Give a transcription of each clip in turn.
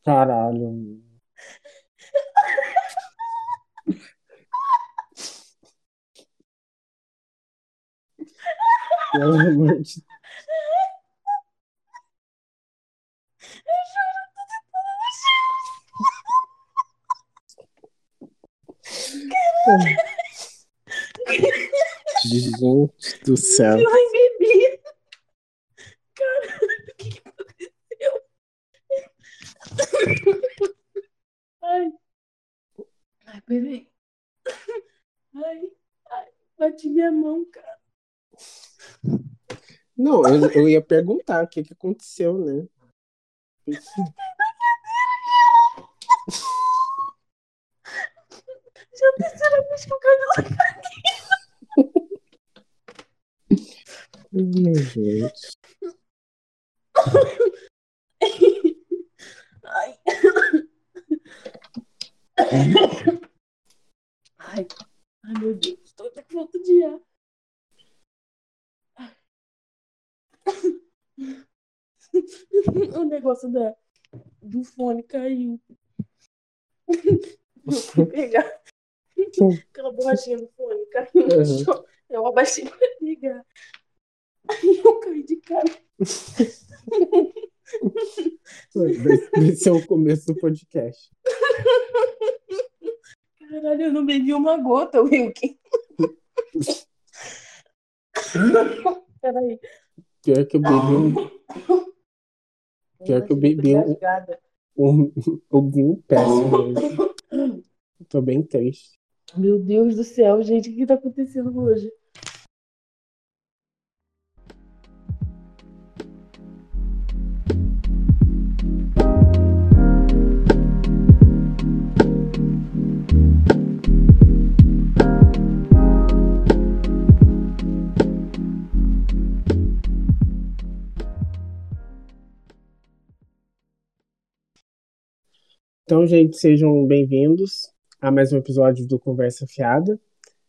Caralho. Pelo amor de Deus. Gente do céu. Eu nem bebi. Caralho, o que aconteceu? Ai. Ai, peraí. Ai, bati minha mão, cara. Não, eu ia perguntar o que aconteceu, né? Já é a terceira vez que eu caio lá. Ai, gente. Ai. Ai, ai, meu Deus, estou até com falta de ar. O negócio do fone caiu. Eu fui pegar aquela borrachinha do fone, caiu no Uhum. chão. Eu abaixei pra pegar. Aí eu caí de cara. Vai ser o começo do podcast. Caralho, eu não bebi uma gota, Wilkin. Peraí. Pior que eu bebi um. Pior que eu Nossa, eu tô bebi engasgada. um vinho péssimo hoje. Tô bem triste. Meu Deus do céu, gente, o que tá acontecendo hoje? Então, gente, sejam bem-vindos a mais um episódio do Conversa Fiada.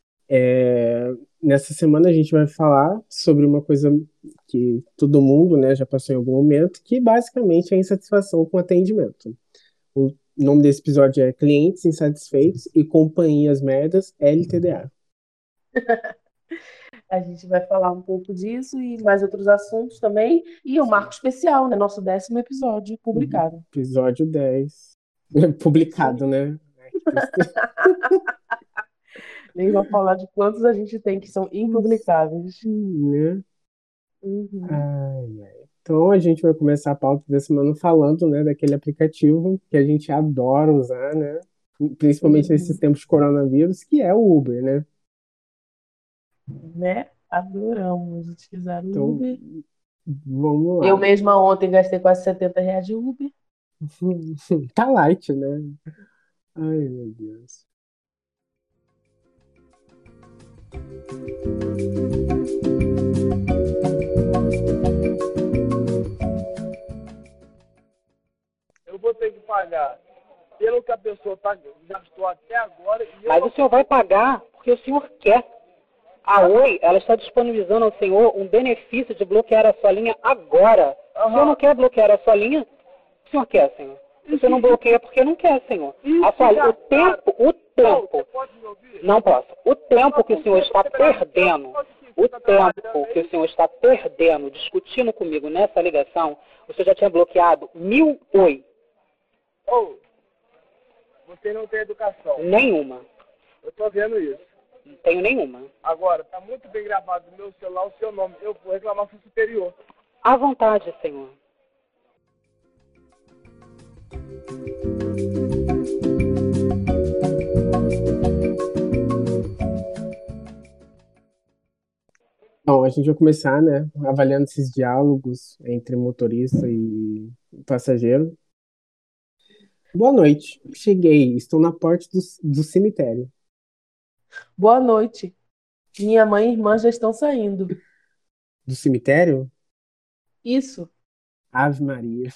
Nessa semana a gente vai falar sobre uma coisa que todo mundo, né, já passou em algum momento, que basicamente é a insatisfação com atendimento. O nome desse episódio é Clientes Insatisfeitos e Companhias Merdas LTDA. A gente vai falar um pouco disso e mais outros assuntos também. E o marco especial, né? Nosso 10º episódio publicado. Episódio 10. Publicado, né? Nem vou falar de quantos a gente tem que são impublicáveis. Né? Uhum. Ai, ai. Então a gente vai começar a pauta da semana falando, né, daquele aplicativo que a gente adora usar, né? Principalmente nesses Uhum. tempos de coronavírus, que é o Uber, né? Né? Adoramos utilizar o Então, Uber. vamos Eu lá. mesma ontem gastei quase R$ 70 de Uber. Tá light, né? Ai, meu Deus. Eu vou ter que pagar pelo que a pessoa gastou até agora. Mas o senhor vai pagar porque o senhor quer. A Oi, ela está disponibilizando ao senhor um benefício de bloquear a sua linha agora. O senhor não quer bloquear a sua linha? O senhor quer, senhor. Você não bloqueia porque não quer, senhor. O tempo, Você pode me ouvir? não posso. O tempo que o senhor está perdendo, discutindo comigo nessa ligação, o senhor já tinha bloqueado 1000 Oi. Ô, você não tem educação. Nenhuma. Eu tô vendo isso. Não tenho nenhuma. Agora, tá muito bem gravado no meu celular o seu nome. Eu vou reclamar pro superior. À vontade, senhor. Bom, a gente vai começar, né, avaliando esses diálogos entre motorista e passageiro. Boa noite. Cheguei. Estou na porta do cemitério. Boa noite. Minha mãe e irmã já estão saindo. Do cemitério? Isso. Ave Maria.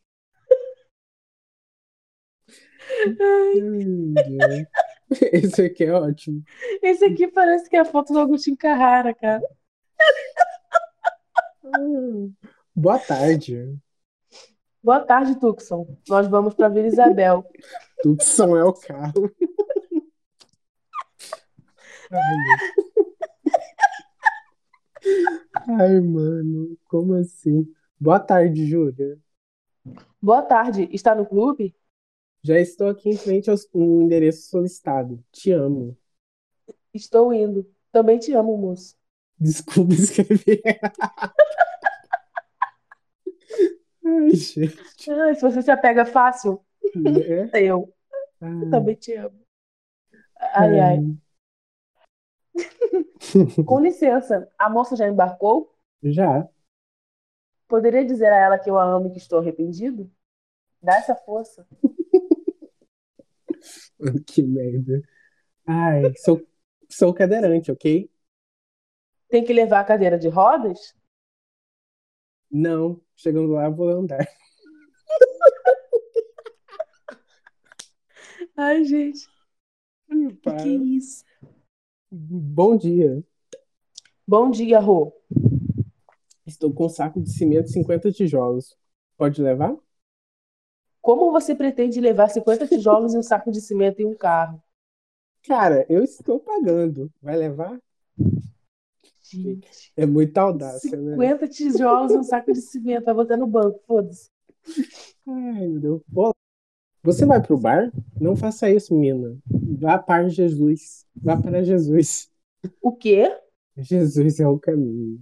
Ai, Meu Deus. Esse aqui é ótimo. esse aqui parece que é a foto do Agostinho Carrara, cara. Ah, boa tarde. Boa tarde, Tucson. Nós vamos para Vila Isabel. Tucson é o carro. Ai, ai, mano, como assim? Boa tarde, Júlia. Boa tarde. Está no clube? Já estou aqui em frente ao endereço solicitado. Te amo. Estou indo. Também te amo, moço. Desculpa escrever. Ai, gente. Ai, se você se apega fácil, Né? eu Ai, também te amo. Ai, ai. ai. Com licença, a moça já embarcou? Já. Poderia dizer a ela que eu a amo e que estou arrependido? Dá essa força. Mano, que merda. Ai, sou cadeirante, ok? Tem que levar a cadeira de rodas? Não, chegando lá, eu vou andar. Ai, gente, que Para. isso? Bom dia. Bom dia, Rô. Estou com um saco de cimento e 50 tijolos. Pode levar? Como você pretende levar 50 tijolos e um saco de cimento em um carro? Cara, eu estou pagando. Vai levar? Gente, É muita audácia, né? 50 tijolos e um saco de cimento. Vai botar no banco, foda-se. Ai, meu Deus. Pô, você vai pro bar? Não faça isso, menina. Vá para Jesus. Vá para Jesus. O quê? Jesus é o caminho.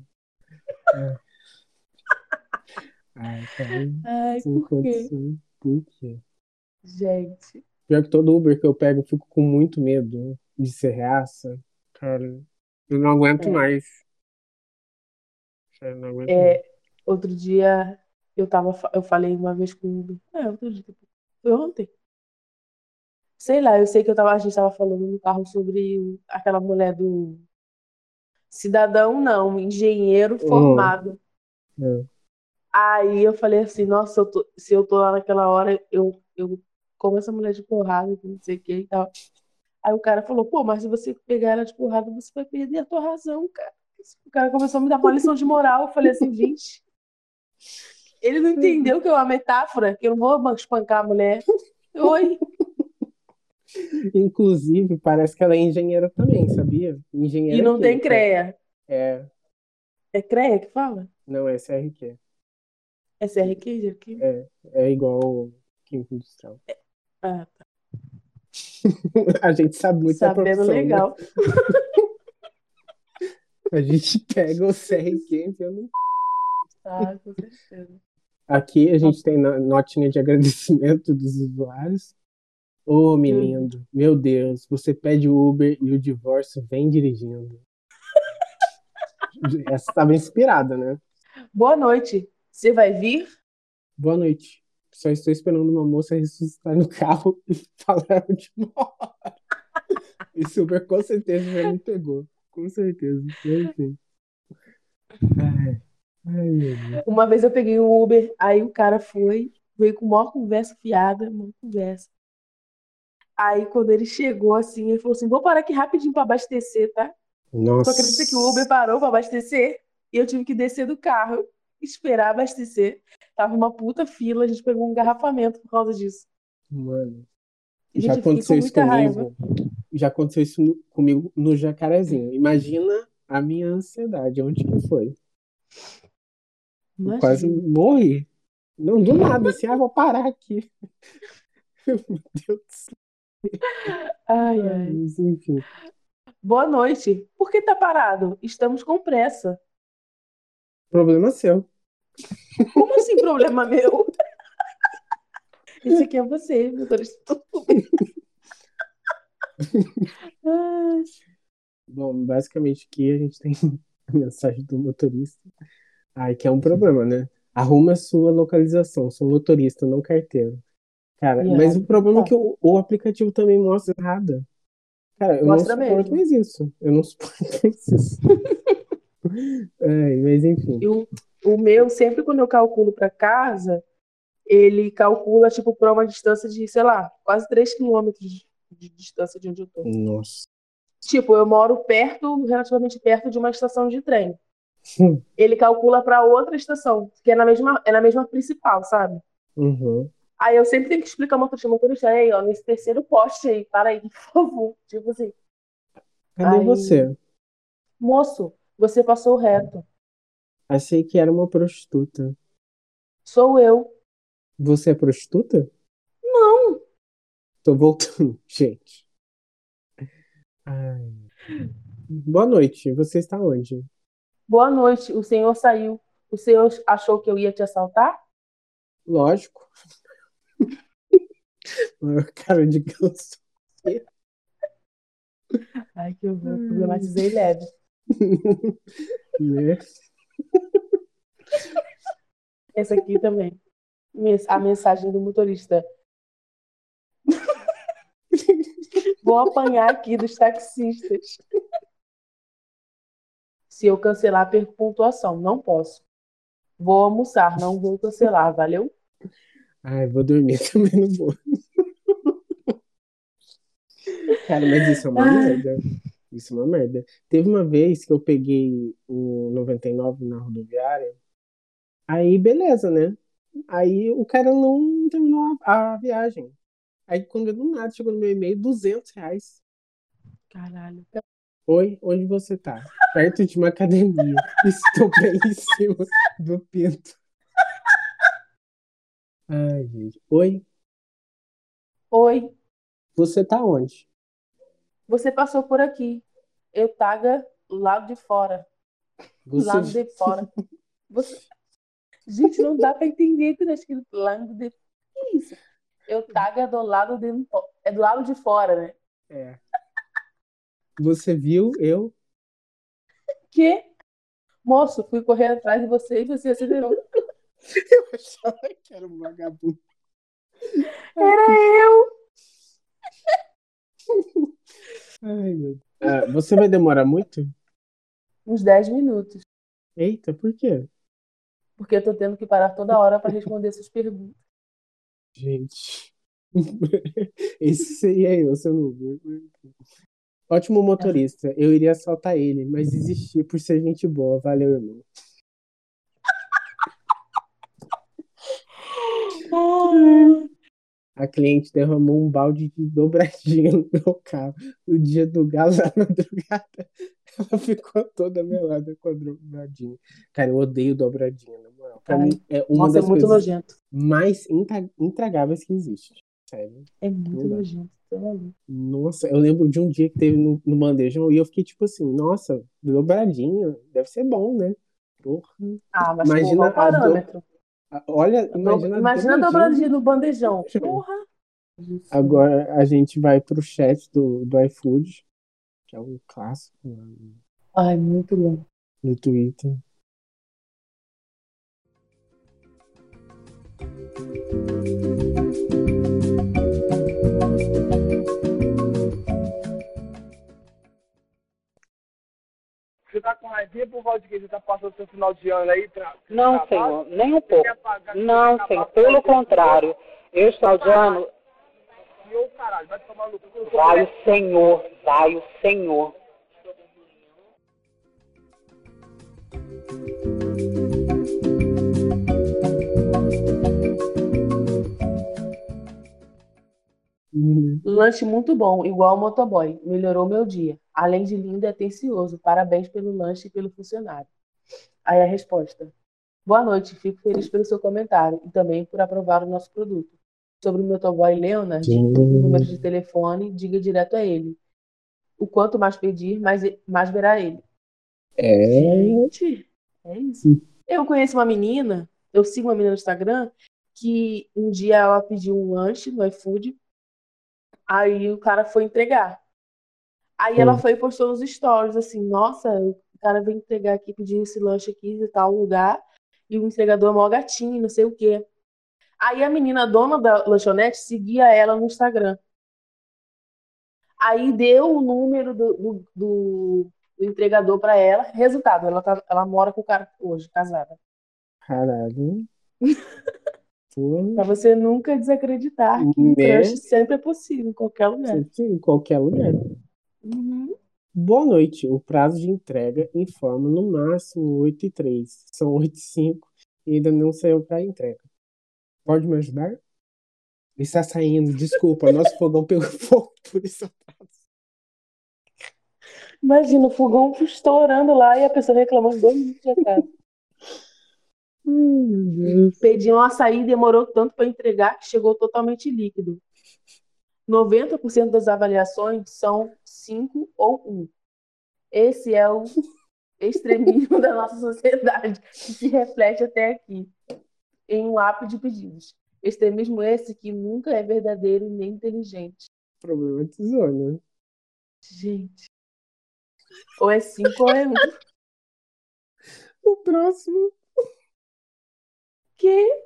Ai, cara, Ai, sem por quê? condições. Por quê? Gente, Pior que todo Uber que eu pego, eu fico com muito medo de ser reaça. Cara, eu não aguento é, mais. Sério, não aguento mais. é, outro dia eu falei uma vez com o Uber. Outro dia, foi ontem. Sei lá, eu sei que a gente tava falando no carro sobre aquela mulher do cidadão, não, engenheiro Uhum, formado. é. Aí eu falei assim, nossa, se eu tô lá naquela hora, eu como essa mulher de porrada, que não sei o que e tal. Aí o cara falou, pô, mas se você pegar ela de porrada, você vai perder a tua razão, cara. O cara começou a me dar uma lição de moral. Eu falei assim, gente, ele não entendeu que é uma metáfora, que eu não vou espancar a mulher. Oi. Inclusive, parece que ela é engenheira também, sabia? E Engenheira não tem química. CREA. É, É CREA que fala? não é SRQ. É CRQ, engenheiro químico? É igual química industrial. Ah, tá. A gente sabe muito da Sabendo profissão, né? legal. A gente pega o CRQ e enfia no... Ah, com certeza. Aqui a gente tem notinha de agradecimento dos usuários. Ô, Uhum. menino, meu Deus, você pede o Uber e o divórcio vem dirigindo. Essa estava inspirada, né? Boa noite. Você vai vir? Boa noite. Só estou esperando uma moça ressuscitar no carro e falar de hora. Esse Uber com certeza já me pegou. Com certeza. Enfim. Ai, ai, meu Deus. Uma vez eu peguei um Uber, aí o cara veio com uma conversa fiada, uma conversa. Aí quando ele chegou assim, ele falou assim: vou parar aqui rapidinho pra abastecer, tá? Tu acredita que o Uber Nossa, parou pra abastecer? E eu tive que descer do carro, esperar abastecer. Tava uma puta fila, a gente pegou um engarrafamento por causa disso. mano. E, Já gente, eu fiquei com aconteceu isso muita raiva. comigo. Já aconteceu isso comigo no Jacarezinho. Imagina a minha ansiedade. Onde que foi? Eu quase Imagina. morri. Não, do nada, assim, vou parar aqui. Meu Deus do céu. Ai, Ai, ai. mas enfim. Boa noite. Por que tá parado? Estamos com pressa. Problema seu. Como assim, problema meu? Esse aqui é você, motorista do Uber. Ai, Bom, basicamente aqui a gente tem a mensagem do motorista. Ai, que é um problema, né? Arruma a sua localização. Sou motorista, não carteiro. Cara, e mas o errado não problema é tá. que o aplicativo também mostra errado. Cara, eu não Mostra suporto mesmo. mais isso. Eu não suporto mais isso. Ai, mas enfim. E o meu, sempre quando eu calculo para casa, ele calcula, tipo, para uma distância de, sei lá, quase 3 quilômetros de distância de onde eu tô. Nossa. Tipo, eu moro perto, relativamente perto de uma estação de trem. Ele calcula para outra estação, que é na mesma principal, sabe? Uhum. Aí eu sempre tenho que explicar ao motorista, aí, ó, nesse terceiro poste aí, para aí, por favor. Tipo assim. Cadê Aí, você? moço, você passou reto. Achei que era uma prostituta. Sou eu. Você é prostituta? Não. Tô voltando, gente. Ai. Boa noite. Você está onde? Boa noite. O senhor saiu. O senhor achou que eu ia te assaltar? Lógico. Maior cara de ganso. Ai, que horror. Problematizei leve. Né? Essa aqui também. A mensagem do motorista. Vou apanhar aqui dos taxistas. Se eu cancelar, perco pontuação. Não posso. Vou almoçar, não vou cancelar, valeu? Ai, vou dormir também, não vou. Cara, mas isso é uma merda. Isso é uma merda. Teve uma vez que eu peguei o 99 na rodoviária. Aí, beleza, né? Aí o cara não terminou a viagem. Aí, quando do nada, chegou no meu e-mail, R$ 200. Caralho. Oi, onde você tá? Perto de uma academia. Estou bem em cima do pinto. Ai, gente. Oi, Oi, você tá onde? você passou por aqui. Eu taga lado de fora. Você. Lado de fora. Você... Gente, não dá pra entender que tá escrito lado de... Que isso? Eu taga do lado de... É do lado de fora, né? É. Você viu eu? Que? Moço, fui correr atrás de você e você acelerou. Eu achava que era um vagabundo. Era eu! Ai, meu Deus. Ah, você vai demorar muito? Uns 10 minutos. Eita, por quê? Porque eu tô tendo que parar toda hora pra responder essas perguntas. Gente. Esse seria eu, se eu não vi. Ótimo motorista. Eu iria assaltar ele, mas desisti por ser gente boa. Valeu, irmão. A cliente derramou um balde de dobradinha no meu carro. No dia do galo, na madrugada, ela ficou toda melada com a dobradinha. Cara, eu odeio dobradinha, na moral. Pra Ai, mim, é uma nossa, é das muito coisas nojento. mais intragáveis que existe. Sério, É não muito dá. nojento. Tá maluco. Nossa, eu lembro de um dia que teve no bandejão e eu fiquei tipo assim, nossa, dobradinha, deve ser bom, né? Porra. Ah, mas porra, Imagina o parâmetro. olha, imagina a Imagina a dobradinha dobradinha do no bandejão. bandejão. Porra. Jesus. Agora a gente vai pro chat do iFood, que é um clássico Ai, muito bom. no Twitter. Você tá com raivinha por causa de que você tá passando seu final de ano aí? Não, senhor, nem um Você pouco. quer pagar? Não, senhor, pelo contrário. Eu, final de ano, E ô caralho, vai tomar no cu. vai o senhor, vai o senhor. Uhum. Lanche muito bom, igual o motoboy. Melhorou meu dia. Além de lindo, é atencioso. Parabéns pelo lanche e pelo funcionário. Aí a resposta. Boa noite, fico feliz pelo seu comentário e também por aprovar o nosso produto. Sobre o motoboy Leonard, o número de telefone, diga direto a ele. O quanto mais pedir, mais verá ele. É. Gente, é isso. Eu conheço uma menina, eu sigo uma menina no Instagram, que um dia ela pediu um lanche no iFood, aí o cara foi entregar. Aí ela foi e postou nos stories, assim, nossa, o cara veio entregar aqui, pedir esse lanche aqui de tal lugar, e o entregador é mó gatinho, não sei o quê. Aí a menina, dona da lanchonete, seguia ela no Instagram. Aí deu o número do entregador para ela. Resultado, ela mora com o cara hoje, casada. Caralho. Porra. Para você nunca desacreditar que um crush Né? sempre é possível, em qualquer lugar. Sempre em qualquer lugar. Uhum. Boa noite. O prazo de entrega informa no máximo 8h03. São 8h05 e ainda não saiu para entrega. Pode me ajudar? Está saindo, desculpa, nosso fogão pegou fogo, por isso atraso. Imagina o fogão estourando lá e a pessoa reclamando 2 minutos de atraso. Meu Deus. Pedi um açaí, demorou tanto para entregar que chegou totalmente líquido. 90% das avaliações são 5 ou 1. Esse é o extremismo da nossa sociedade, que se reflete até aqui, em um app de pedidos. Extremismo esse que nunca é verdadeiro nem inteligente. Problematizou, né? Gente. Ou é 5 ou é 1. O próximo. Que?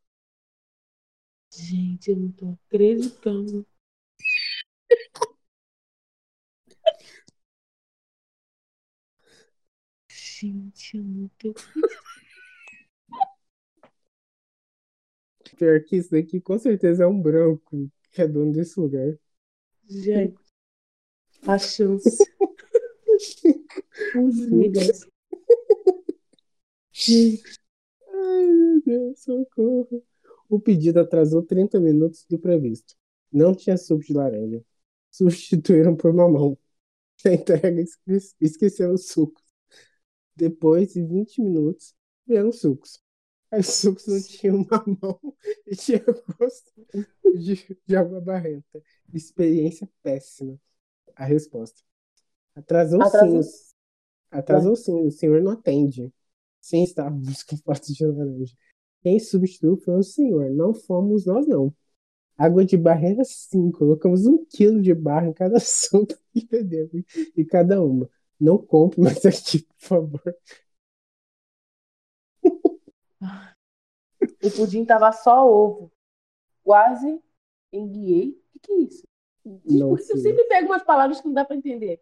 Gente, eu não tô acreditando. Gente, eu não tô. Pior que isso daqui com certeza é um branco que é dono desse lugar. Gente, a chance. Os migas. Gente, Ai, meu Deus, socorro. O pedido atrasou 30 minutos do previsto. Não tinha suco de laranja. Substituíram por mamão. A entrega esqueceram os sucos. Depois de 20 minutos, vieram os sucos. Os sucos não tinham mamão e tinha gosto de água barrenta. Experiência péssima. A resposta. Atrasou sim. atrasou. Atrasou sim. O senhor não atende. Sim, estávamos com fotos de laranja. Quem substituiu foi o senhor. Não fomos nós, não. Água de barreira, sim. Colocamos 1 quilo de barra em cada suco e bebemos em cada uma. Não compre mais aqui, por favor. O pudim tava só ovo. Quase enguiei. O que é isso? Gente, Não por que eu sei. sempre pego umas palavras que não dá pra entender?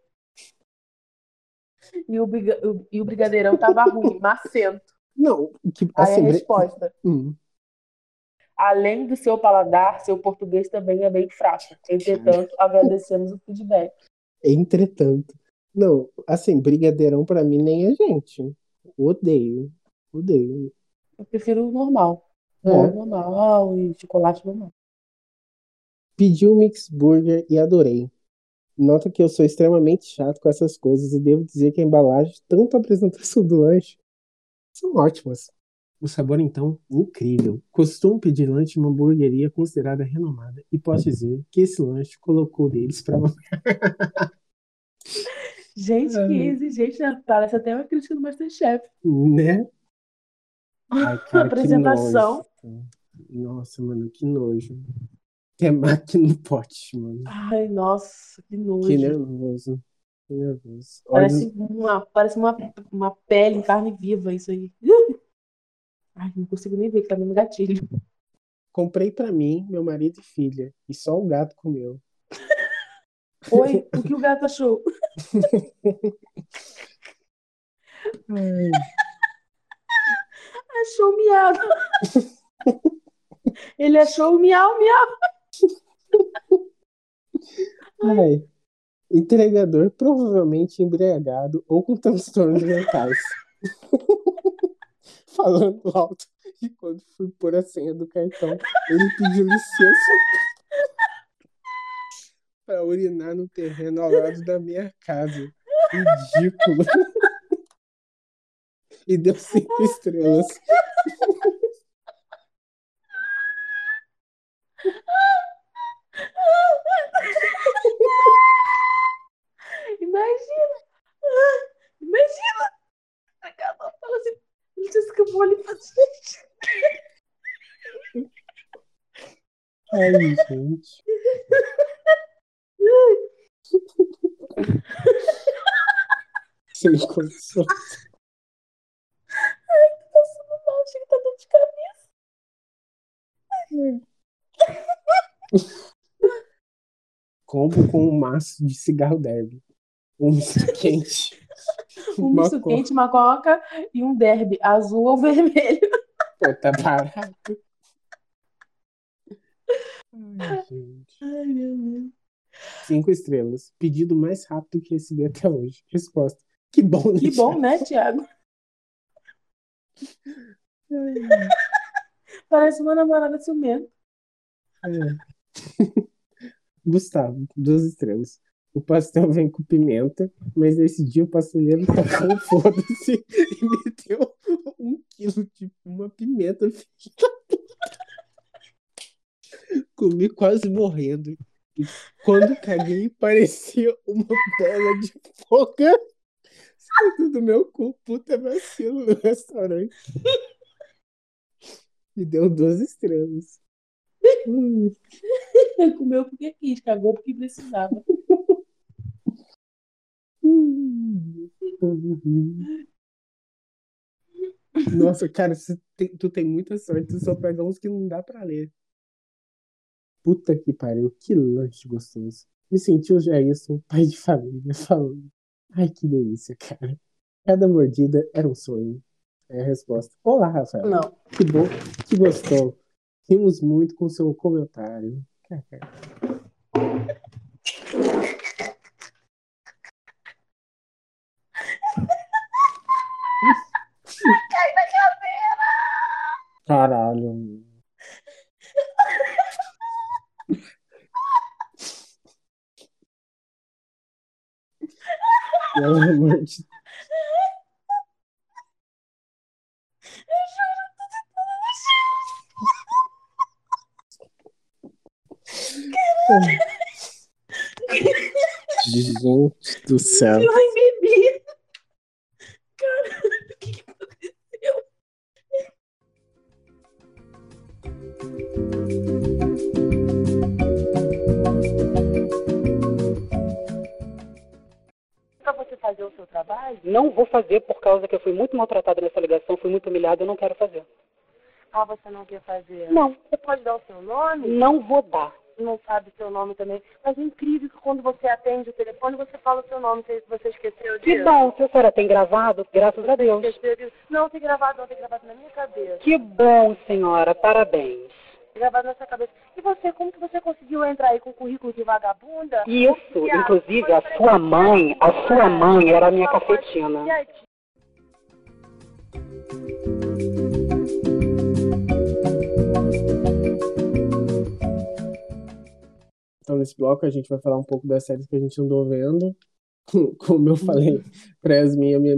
E o brigadeirão tava ruim, macento. Não, que, Aí a assim, resposta. hum, Além do seu paladar, seu português também é bem fraco. Entretanto, agradecemos o feedback. entretanto. Não, assim, brigadeirão pra mim nem é gente. Odeio. Odeio. Eu prefiro o normal. É. Bolo normal e chocolate normal. Pedi um mix burger e adorei. Nota que eu sou extremamente chato com essas coisas e devo dizer que a embalagem, tanto a apresentação do lanche, são ótimas. O sabor, então, incrível. Costumo pedir lanche em uma hamburgueria considerada renomada e posso dizer que esse lanche colocou deles para Gente, que exigente, né? Parece até uma crítica do Masterchef. né? Ai, cara, que Apresentação. nojo. Nossa, mano, que nojo. Temaki no pote, mano. Ai, nossa, que nojo. Que nervoso. Que nervoso. Parece uma pele em carne viva, isso aí. Ai, não consigo nem ver, que tá no gatilho. Comprei pra mim, meu marido e filha, e só o gato comeu. Oi, o que o gato achou? Ai, Achou o miado. Ele achou o miau, miau. ai. Entregador provavelmente embriagado ou com transtornos mentais. Falando alto. E quando fui pôr a senha do cartão, ele pediu licença para urinar no terreno ao lado da minha casa. Ridículo. E deu 5 estrelas. Imagina. Imagina. A Carol fala assim, ele disse que eu vou ali fazer. Ai, gente. Sem condições. Tô passando mal, chega, tá dor de cabeça. Combo com um maço de cigarro derby. Um misto quente. Um misto quente, uma coca e um derby, azul ou vermelho. Pô, tá barato. Ai, gente. Ai, meu Deus. 5 estrelas. Pedido mais rápido que recebi até hoje. Resposta. Que bom, né, Que bom, Thiago? né, Thiago? Parece uma namorada ciumenta. É. Gustavo, 2 estrelas. O pastel vem com pimenta, mas nesse dia o pasteleiro tacou foda-se e meteu 1 quilo de uma pimenta. Comi quase morrendo. E quando caguei, parecia uma bola de fogo saindo do meu cu. Puta vacilo no restaurante. Me deu 2 estrelas. Comeu porque quis, cagou porque precisava. Nossa, cara, tu tem muita sorte. Tu só pega uns que não dá pra ler. Puta que pariu, que lanche gostoso. Me senti o Jailson, pai de família, falando. Ai, que delícia, cara. Cada mordida era um sonho. É a resposta. Olá, Rafael. Não. Que bom que gostou. Rimos muito com seu comentário. Cai da cadeira! Caralho. Pelo amor de Gente do céu. Eu nem bebi. Caralho, o que aconteceu? Pra você fazer o seu trabalho? Não vou fazer por causa que eu fui muito maltratada nessa ligação, fui muito humilhada, eu não quero fazer. Ah, você não quer fazer? Não. Você pode dar o seu nome? Não vou dar. Não sabe o seu nome também. Mas é incrível que quando você atende o telefone, você fala o seu nome. Você esqueceu disso? Que bom, se a senhora tem gravado, graças a Deus. Esqueceu disso? Não, tem gravado na minha cabeça. Que bom, senhora, parabéns. Gravado na sua cabeça. E você, como que você conseguiu entrar aí com o currículo de vagabunda? Isso, inclusive a sua mãe era a minha cafetina. Então, nesse bloco, a gente vai falar um pouco das séries que a gente andou vendo. Como eu falei pra Yasmin, a minha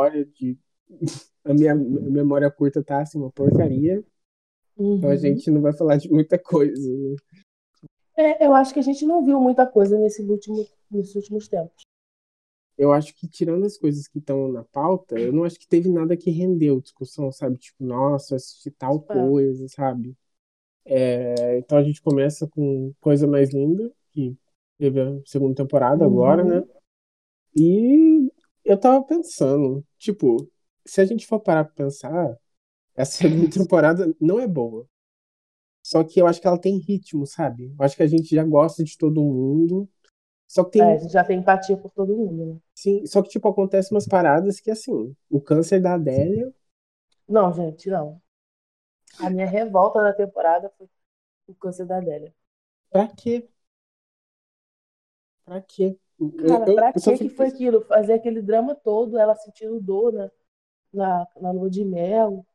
memória curta tá assim, uma porcaria. Então a gente não vai falar de muita coisa, né? Eu acho que a gente não viu muita coisa nesses últimos tempos. Eu acho que, tirando as coisas que estão na pauta, eu não acho que teve nada que rendeu discussão, sabe? Tipo, nossa, eu assisti tal coisa, sabe? Então a gente começa com Coisa Mais Linda, que teve a segunda temporada agora, né? E eu tava pensando, tipo, se a gente for parar pra pensar, essa segunda temporada não é boa. Só que eu acho que ela tem ritmo, sabe? Eu acho que a gente já gosta de todo mundo. Só que A gente já tem empatia por todo mundo, né? Sim, só que, tipo, acontece umas paradas que, assim, o câncer da Adélia. Não, gente, não. A minha revolta da temporada foi o câncer da Adélia. Pra quê? Pra quê? Cara, pra Eu só que fico foi aquilo? Fazer aquele drama todo, ela sentindo dor na lua de mel.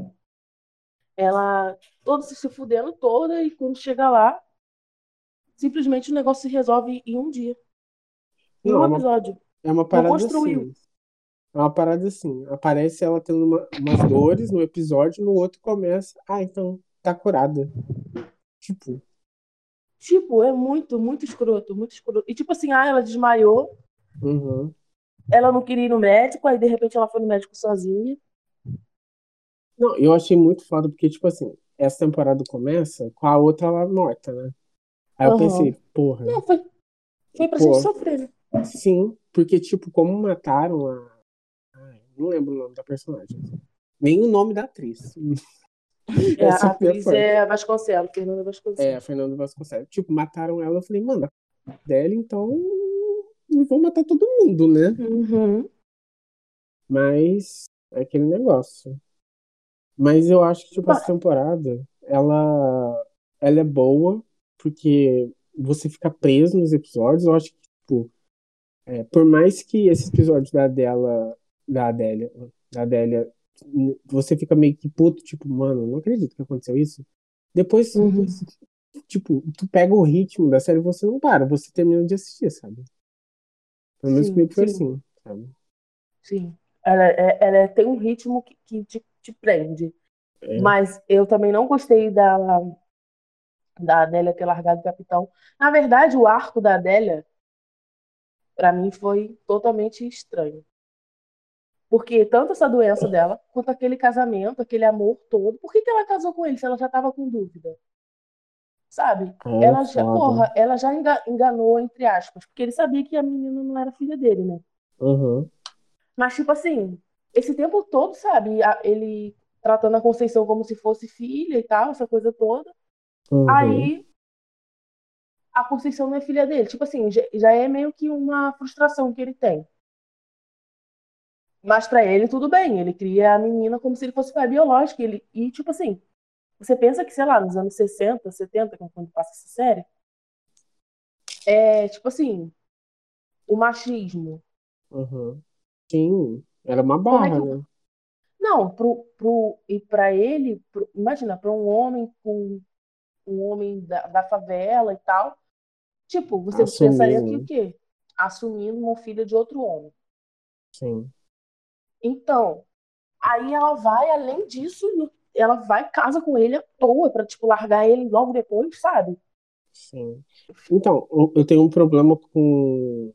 Ela toda se fudendo toda, e quando chega lá, simplesmente o negócio se resolve em um dia. Em Não, um episódio. é uma Não parada construiu. assim. É uma parada assim. Aparece ela tendo umas dores no episódio, no outro começa. Ah, então tá curada. Tipo, é muito, muito escroto, muito escroto. E tipo assim, ela desmaiou, Uhum. ela não queria ir no médico, aí de repente ela foi no médico sozinha. Não, eu achei muito foda, porque, tipo assim, essa temporada começa com a outra lá morta, né? Aí eu pensei, porra. Não, foi pra gente Pô, sofrer, né? sim, porque, tipo, como mataram a. Ai, não lembro o nome da personagem. Nem o nome da atriz. Essa A atriz é a Vasconcelos, Fernanda Vasconcelos. a Fernanda Vasconcelos. Tipo, mataram ela, eu falei, mano, a dela, então não vão matar todo mundo, né? Mas é aquele negócio. Mas eu acho que, tipo, essa temporada, ela é boa, porque você fica preso nos episódios. Eu acho que, tipo, por mais que esse episódio da Adélia você fica meio que puto, tipo, mano, não acredito que aconteceu isso. Depois, Uhum. tipo, tu pega o ritmo da série e você não para, você termina de assistir, sabe? Pelo menos Sim, comigo foi sim, assim, sabe? sim. Tem um ritmo que te prende. É. Mas eu também não gostei da Adélia ter largado o capitão. Na verdade, o arco da Adélia, pra mim, foi totalmente estranho. Porque tanto essa doença dela, quanto aquele casamento, aquele amor todo, por que ela casou com ele se ela já estava com dúvida? Sabe? É Ela já, foda. porra, ela já enganou, entre aspas, porque ele sabia que a menina não era filha dele, né? Uhum, Mas, tipo assim, esse tempo todo, sabe? Ele tratando a Conceição como se fosse filha e tal, essa coisa toda. uhum. Aí a Conceição não é filha dele. Tipo assim, já é meio que uma frustração que ele tem. Mas pra ele, tudo bem. Ele cria a menina como se ele fosse pai biológico. E, tipo assim, você pensa que, sei lá, nos anos 60, 70, que é quando passa essa série, tipo assim, o machismo. Uhum. Sim, era uma Como é barra, que. né? Não, e pra ele, imagina, pra um homem com um homem da favela e tal. Tipo, você Assumir, pensaria que o né? quê? Assumindo uma filha de outro homem. Sim, Então, aí ela vai, além disso, ela vai casa com ele à toa pra, tipo, largar ele logo depois, sabe? sim. Então, eu tenho um problema com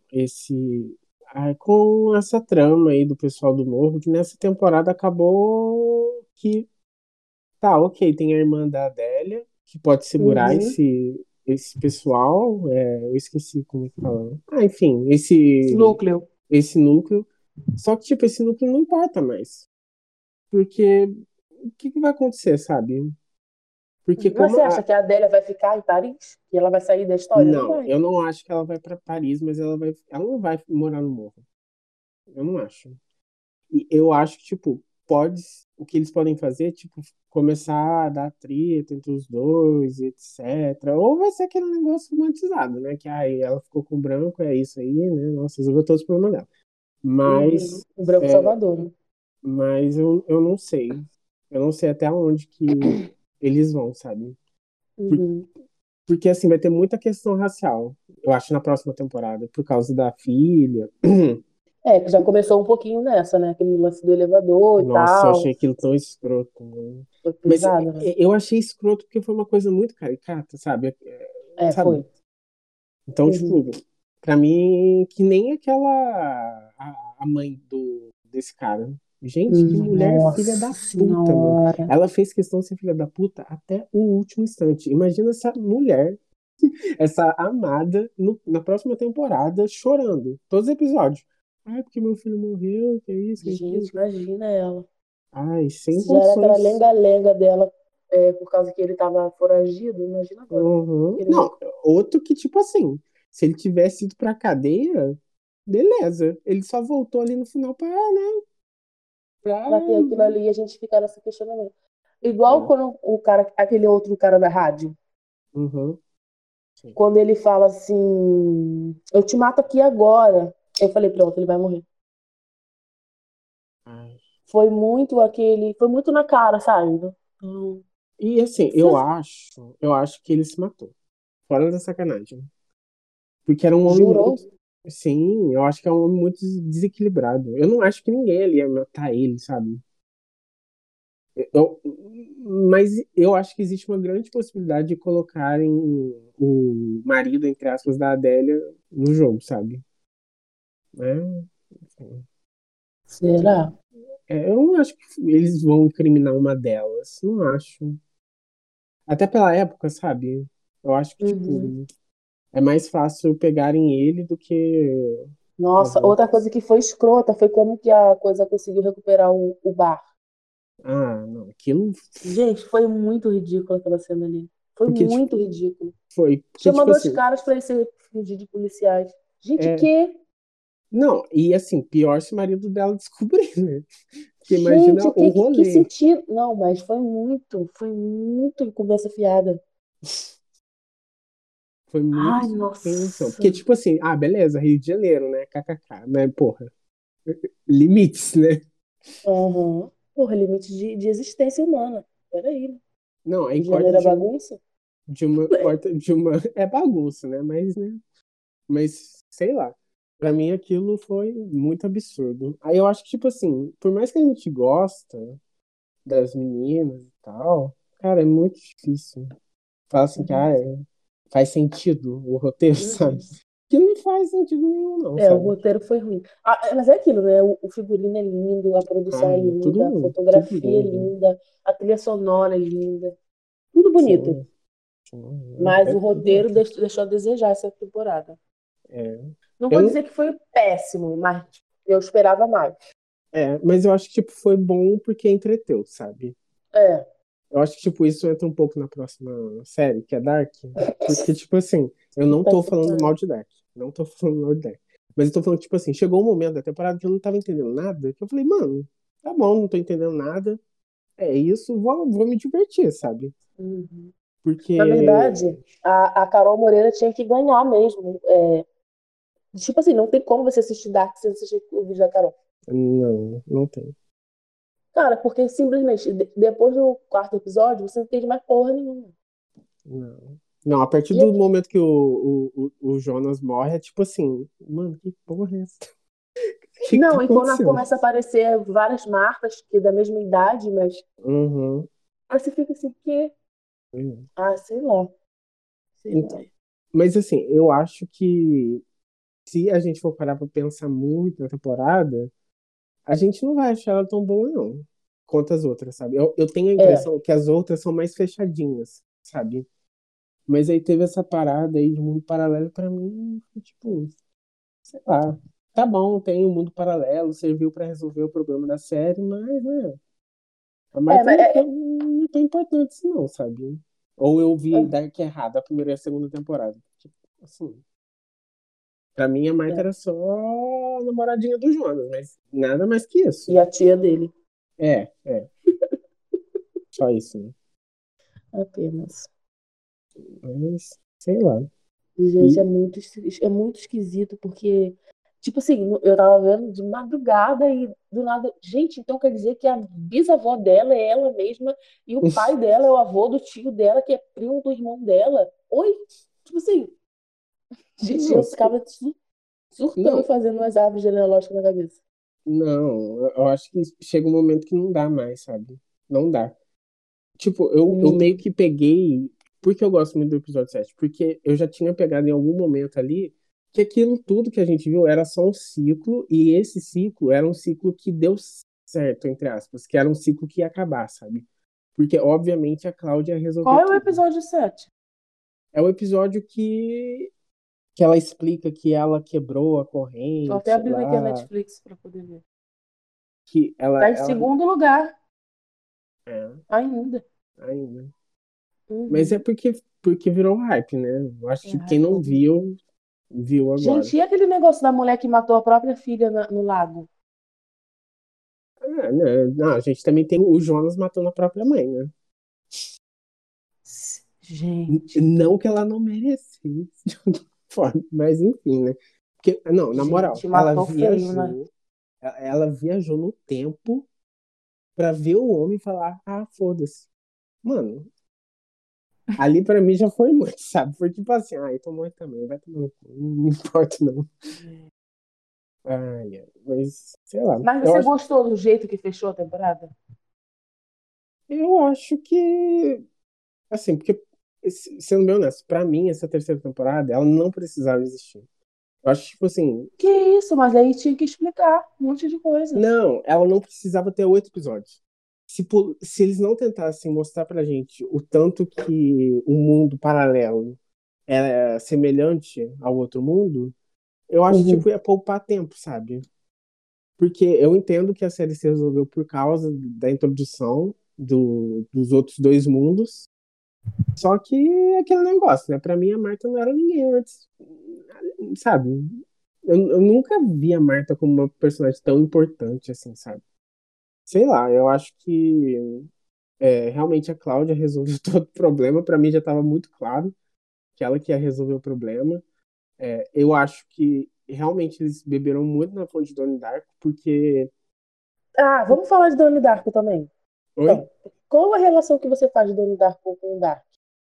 com essa trama aí do pessoal do Morro, que nessa temporada acabou que, tá, ok, tem a irmã da Adélia, que pode segurar Uhum. esse pessoal, eu esqueci como é que fala. Ah, enfim, Núcleo. esse núcleo. Só que, tipo, esse núcleo não importa mais. Porque o que que vai acontecer, sabe? Porque Mas como você acha que a Adélia vai ficar em Paris? Que ela vai sair da história? Não não, vai. eu não acho que ela vai para Paris, mas ela não vai morar no morro. Eu não acho. E eu acho que, tipo, o que eles podem fazer, tipo, começar a dar treta entre os dois, etc. Ou vai ser aquele negócio romantizado, né? Que aí ela ficou com o branco, é isso aí, né? Nossa, resolveu todos os problemas dela. Uhum. Mas, O Branco Salvador, né? mas eu não sei. Eu não sei até onde que eles vão, sabe? Por- Uhum. Porque, assim, vai ter muita questão racial, eu acho, na próxima temporada, por causa da filha. Que já começou um pouquinho nessa, né? Aquele lance do elevador e Nossa, eu tal. achei aquilo tão escroto, mano. Foi Mas pesado, né? eu achei escroto porque foi uma coisa muito caricata, sabe? Foi. Sabe? Então, Uhum. tipo, pra mim, que nem a mãe desse cara. Gente, que mulher filha da Nossa puta, mano. Senhora. Ela fez questão de ser filha da puta até o último instante. Imagina essa mulher, essa amada, na próxima temporada, chorando. Todos os episódios. Ai, porque meu filho morreu, que isso, que aquilo. Gente, imagina ela. Ai, sem Se já era aquela condições. lenga-lenga dela por causa que ele tava foragido, imagina agora. Uhum. Ele Não, outro que, tipo assim, se ele tivesse ido pra cadeia, beleza. Ele só voltou ali no final pra... bater aquilo ali e a gente ficar nesse questionamento. Igual É. quando o cara, aquele outro cara da rádio, Uhum. Sim. quando ele fala assim, eu te mato aqui agora. Eu falei, pronto, ele vai morrer. Ai. Foi muito na cara, sabe? Então, E assim, se- eu acho que ele se matou. Fora da sacanagem. Porque era um homem jurou? muito. Sim, eu acho que é um homem muito desequilibrado. Eu não acho que ninguém ali ia matar ele, sabe? Eu, mas eu acho que existe uma grande possibilidade de colocarem o marido, entre aspas, da Adélia no jogo, sabe? Né? Será? Eu não acho que eles vão incriminar uma delas. Não acho. Até pela época, sabe? Eu acho que, Uhum. tipo, é mais fácil pegarem ele do que as Nossa, outra outras. coisa que foi escrota foi como que a coisa conseguiu recuperar o bar. Ah, não. Aquilo. Gente, foi muito ridículo aquela cena ali. Foi Porque, tipo, muito ridículo. foi. Porque, Chama tipo dois assim. caras pra eles se fingir de policiais. Gente, É, que? não, e assim, pior se o marido dela descobrir, né? Porque imagina Gente, o que rolê. sentido? Não, mas foi muito conversa fiada. Foi muito Ai, sem noção. Porque, nossa. tipo assim, beleza, Rio de Janeiro, né? KKK. Mas, porra, limites, né? Uhum. Porra, limite de existência humana. Peraí, né? Não, aí corta Gênero é bagunça? de uma. É bagunça, né? Né? Mas, sei lá. Pra mim aquilo foi muito absurdo. Aí eu acho que, tipo assim, por mais que a gente gosta das meninas e tal, cara, é muito difícil. Fala assim que Uhum. faz sentido o roteiro, sabe? Uhum. Que não faz sentido nenhum, não, É, o sabe? roteiro foi ruim. Mas é aquilo, né? O figurino é lindo, a produção é Ai, linda, a tudo fotografia é lindo. linda, a trilha sonora é linda. Tudo bonito. Sim, Mas é o tudo roteiro ótimo. deixou a desejar essa temporada. É, Não eu, vou não- dizer que foi péssimo, mas eu esperava mais. mas eu acho que, tipo, foi bom porque entreteu, sabe? É. Eu acho que, tipo, isso entra um pouco na próxima série, que é Dark. Porque, tipo assim, eu não tô falando mal de Dark. Não tô falando mal de Dark. Mas eu tô falando, tipo assim, chegou um momento da temporada que eu não tava entendendo nada, que eu falei, mano, tá bom, não tô entendendo nada. É isso, vou me divertir, sabe? Uhum. Na Porque. verdade, a Carol Moreira tinha que ganhar mesmo. Tipo assim, não tem como você assistir Dark sem assistir o vídeo da Carol. Não, não tem. Cara, porque simplesmente depois do quarto episódio, você não entende mais porra nenhuma. Não. Não, a partir E do aqui, momento que o Jonas morre, é tipo assim, mano, que porra é essa? O que tá não, e quando acontecendo? começa a aparecer várias marcas que da mesma idade, mas Uhum. aí você fica assim, que? Ah, sei lá. Sei lá. Então, mas assim, eu acho que se a gente for parar pra pensar muito na temporada, a gente não vai achar ela tão boa, não, quanto as outras, sabe? Eu tenho a É. impressão que as outras são mais fechadinhas, sabe? Mas aí teve essa parada aí de mundo paralelo pra mim, foi tipo, sei lá. Tá bom, tem um mundo paralelo, serviu pra resolver o problema da série, mas, né, a É, Marta mas não tão importante assim, não, sabe? Ou eu vi Dark errado a primeira e a segunda temporada. Tipo, assim, pra mim a Marta é. era só a namoradinha do Jonas, mas nada mais que E isso. a tia dele. É, só isso, né? Apenas. Mas, sei lá. Gente, E, é muito esquisito, porque, tipo assim, eu tava vendo de madrugada e do nada. Gente, então quer dizer que a bisavó dela é ela mesma e o pai dela é o avô do tio dela, que é primo do irmão dela. Oi? Tipo assim, gente, não, eu ficava surtando não, fazendo umas árvores genealógicas na cabeça. não, eu acho que chega um momento que não dá mais, sabe? Não dá. Tipo, eu meio Hum, que peguei. Por que eu gosto muito do episódio 7? Porque eu já tinha pegado em algum momento ali que aquilo tudo que a gente viu era só um ciclo, e esse ciclo era um ciclo que deu certo, entre aspas, que era um ciclo que ia acabar, sabe? Porque, obviamente, a Cláudia ia resolver Qual é o tudo. episódio 7? É o episódio que ela explica que ela quebrou a Tô até corrente abrindo aqui a lá, Netflix pra poder ver. que Tá em segundo lugar é, ainda. ainda. Mas é Uhum. porque virou hype, né? Eu acho É, que quem não hypou. viu, viu agora. Gente, e aquele negócio da mulher que matou a própria filha no lago? Né? Não, a gente também tem o Jonas matando a própria mãe, né? Gente, Não que ela não merecesse, de alguma forma, mas enfim, né? Porque, não, na moral, gente, matou feio, né? ela viajou no tempo pra ver o homem falar, ah, foda-se. Mano, ali pra mim já foi muito, sabe? Foi tipo assim, ah, então morre também, vai tomar no cu, não importa não. Ai, mas, sei lá, Mas você gostou do jeito que fechou a temporada? eu acho que, assim, porque, sendo bem honesto, pra mim, essa terceira temporada, ela não precisava existir. Eu acho, tipo assim, Que isso, mas aí tinha que explicar um monte de coisa. não, ela não precisava ter 8 episódios. Se eles não tentassem mostrar pra gente o tanto que o mundo paralelo é semelhante ao outro mundo, eu acho que tipo, Uhum. ia poupar tempo, sabe? Porque eu entendo que a série se resolveu por causa da introdução dos outros dois mundos. Só que é aquele negócio, né? Pra mim, a Marta não era ninguém antes, sabe? Eu nunca vi a Marta como uma personagem tão importante assim, sabe? Sei lá, eu acho que realmente a Cláudia resolveu todo o problema. Pra mim já estava muito claro que ela que ia resolver o problema. Eu acho que realmente eles beberam muito na fonte de Donnie Darko, porque Ah, vamos falar de Donnie Darko também. Oi? Então, qual a relação que você faz de Donnie Darko com o Dark?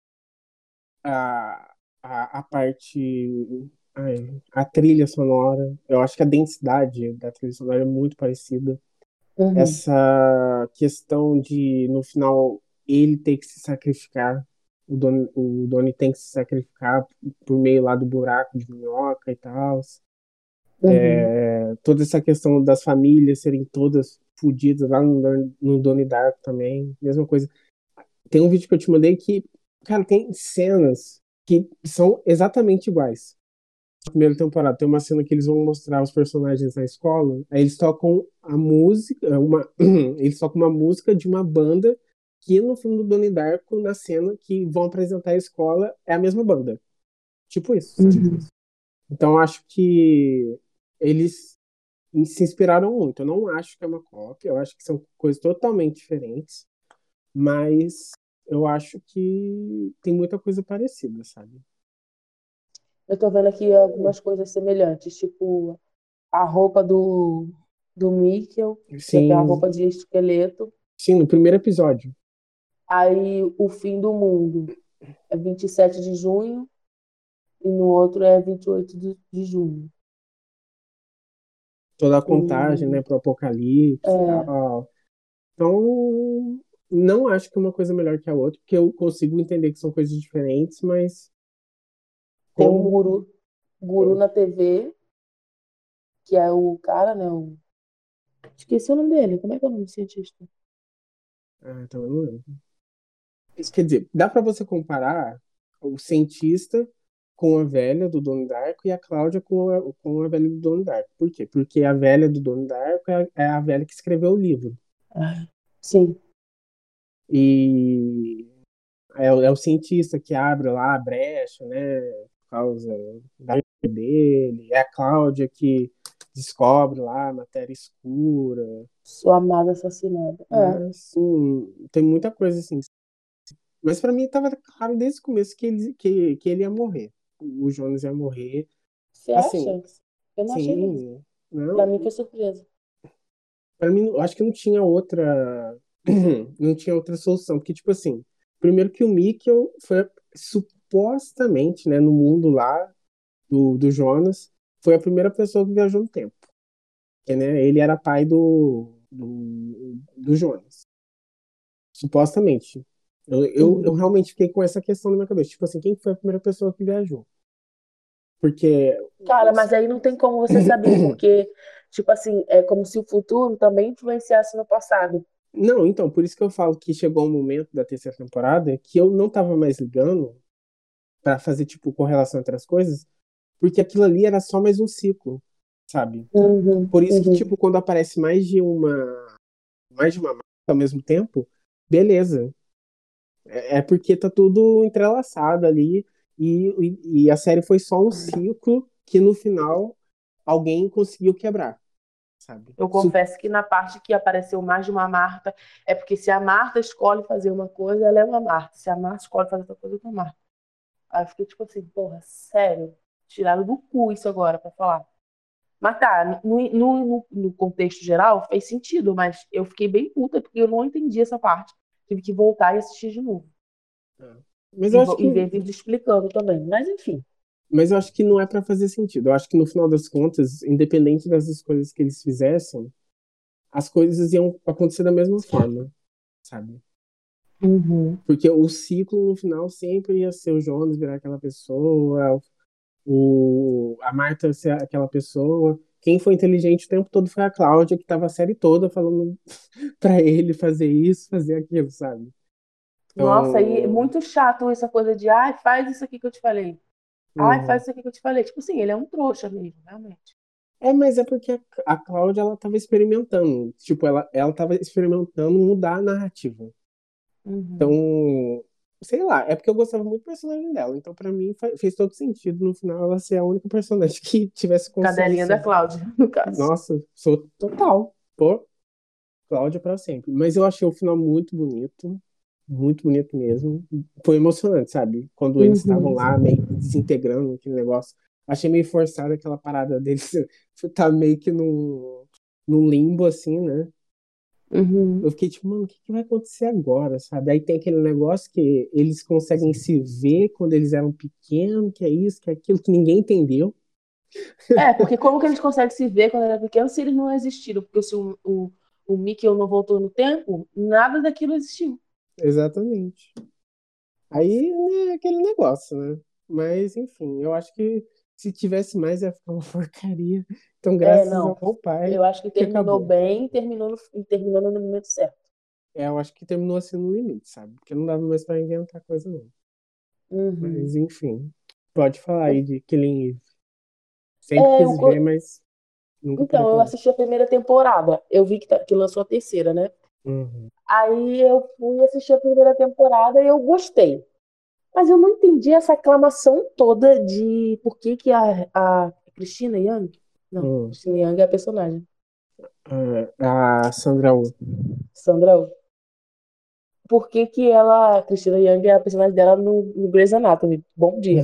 A parte. A trilha sonora. Eu acho que a densidade da trilha sonora é muito parecida. Uhum. Essa questão de, no final, ele ter que se sacrificar. O Donnie tem que se sacrificar por meio lá do buraco de minhoca e tal. Uhum. Toda essa questão das famílias serem todas fodidas lá no Donnie Darko também. Mesma coisa. Tem um vídeo que eu te mandei que, cara, tem cenas que são exatamente iguais. Na primeira temporada tem uma cena que eles vão mostrar os personagens na escola, aí eles tocam a música, eles tocam uma música de uma banda que no filme do Donnie Darko, na cena que vão apresentar a escola, é a mesma banda. Tipo isso, sabe? Uhum. Então eu acho que eles se inspiraram muito. Eu não acho que é uma cópia, eu acho que são coisas totalmente diferentes, mas eu acho que tem muita coisa parecida, sabe? Eu tô vendo aqui algumas coisas semelhantes, tipo a roupa do Mikkel, que é aquela Sim, roupa de esqueleto. sim, no primeiro episódio. Aí o fim do mundo é 27 de junho e no outro é 28 de junho. Toda a contagem, né, E, pro apocalipse e é, tal. Então, não acho que uma coisa é melhor que a outra, porque eu consigo entender que são coisas diferentes, mas tem um como. guru na TV, que é o cara, né? Esqueci o nome dele. Como é que é o nome do cientista? Então eu não lembro. Quer dizer, dá para você comparar o cientista com a velha do Donnie Darko e a Cláudia com a velha do Donnie Darko. Por quê? Porque a velha do Donnie Darko é a velha que escreveu o livro. Ah, sim. E é o cientista que abre lá a brecha, né? Por causa da vida dele. É a Cláudia que descobre lá a matéria escura. Sua amada assassinada. É. Mas tem muita coisa assim. Mas pra mim tava claro desde o começo que ele ia morrer. O Jonas ia morrer. Você Assim, acha? Eu não achei, não. sim. Pra Não, mim foi surpresa. pra mim, eu acho que não tinha outra. Não tinha outra solução. Porque, tipo assim, primeiro que o Mikkel foi supostamente, né, no mundo lá do Jonas, foi a primeira pessoa que viajou no tempo. Porque, né, ele era pai do Jonas. Supostamente. Eu Uhum. realmente fiquei com essa questão na minha cabeça. Tipo assim, quem foi a primeira pessoa que viajou? Porque. Cara, mas aí não tem como você saber, porque, tipo assim, é como se o futuro também influenciasse no passado. Não, então, por isso que eu falo que chegou um momento da terceira temporada que eu não tava mais ligando pra fazer, tipo, correlação entre as coisas, porque aquilo ali era só mais um ciclo, sabe? Uhum, Por isso que, uhum. tipo, quando aparece mais de uma marca ao mesmo tempo, beleza. É porque tá tudo entrelaçado ali e a série foi só um ciclo que no final alguém conseguiu quebrar, sabe? Eu confesso que na parte que apareceu mais de uma Marta, é porque se a Marta escolhe fazer uma coisa, ela é uma Marta. Se a Marta escolhe fazer outra coisa, é outra Marta. Aí eu fiquei tipo assim, porra, sério? Tiraram do cu isso agora pra falar. Mas tá, no contexto geral fez sentido, mas eu fiquei bem puta porque eu não entendi essa parte. Tive que voltar e assistir de novo. Mas eu acho que, E ver vídeo explicando também. Mas enfim. mas eu acho que não é para fazer sentido. Eu acho que no final das contas, independente das escolhas que eles fizessem, as coisas iam acontecer da mesma forma, sabe? Uhum. Porque o ciclo no final sempre ia ser o Jonas virar aquela pessoa, a Marta ser aquela pessoa. Quem foi inteligente o tempo todo foi a Cláudia, que tava a série toda falando pra ele fazer isso, fazer aquilo, sabe? Nossa, e é Então, muito chato essa coisa de, ai, faz isso aqui que eu te falei. Ai, uhum. faz isso aqui que eu te falei. Tipo assim, ele é um trouxa mesmo, realmente. Mas é porque a Cláudia, ela tava experimentando. Tipo, ela tava experimentando mudar a narrativa. Uhum. Então, sei lá, é porque eu gostava muito do personagem dela. Então, pra mim, fez todo sentido no final ela ser a única personagem que tivesse Cadelinha da consciência. Cláudia, no caso. Nossa, sou total. Pô, Cláudia pra sempre. Mas eu achei o final muito bonito mesmo. Foi emocionante, sabe? Quando eles estavam Uhum. lá meio que desintegrando aquele negócio. Achei meio forçada aquela parada deles tá meio que num limbo assim, né? Uhum. Eu fiquei tipo, mano, o que que vai acontecer agora, sabe? Aí tem aquele negócio que eles conseguem se ver quando eles eram pequenos, que é isso, que é aquilo, que ninguém entendeu. Porque como que eles conseguem se ver quando era pequeno se eles não existiram? Porque se o Mickey não voltou no tempo, nada daquilo existiu. Exatamente. Aí, né, aquele negócio, né? Mas, enfim, eu acho que se tivesse mais ia ficar uma porcaria. Então, graças Não. ao pai Eu acho que que terminou acabou. bem, terminou no momento certo. Eu acho que terminou assim no limite, sabe? Porque não dava mais pra inventar coisa, não. Uhum. Mas, enfim. Pode falar aí de Killing Eve. Sempre É, quis ver, mas nunca parei então, eu pra ver. assisti a primeira temporada. Eu vi que lançou a terceira, né? Uhum. Aí eu fui assistir a primeira temporada e eu gostei. Mas eu não entendi essa aclamação toda de por que que a Cristina Yang... Não, Uhum. Cristina Yang é a personagem. A Sandra Oh. Sandra Oh. Por que que ela, Cristina Yang, é a personagem dela no Grey's Anatomy? Bom dia.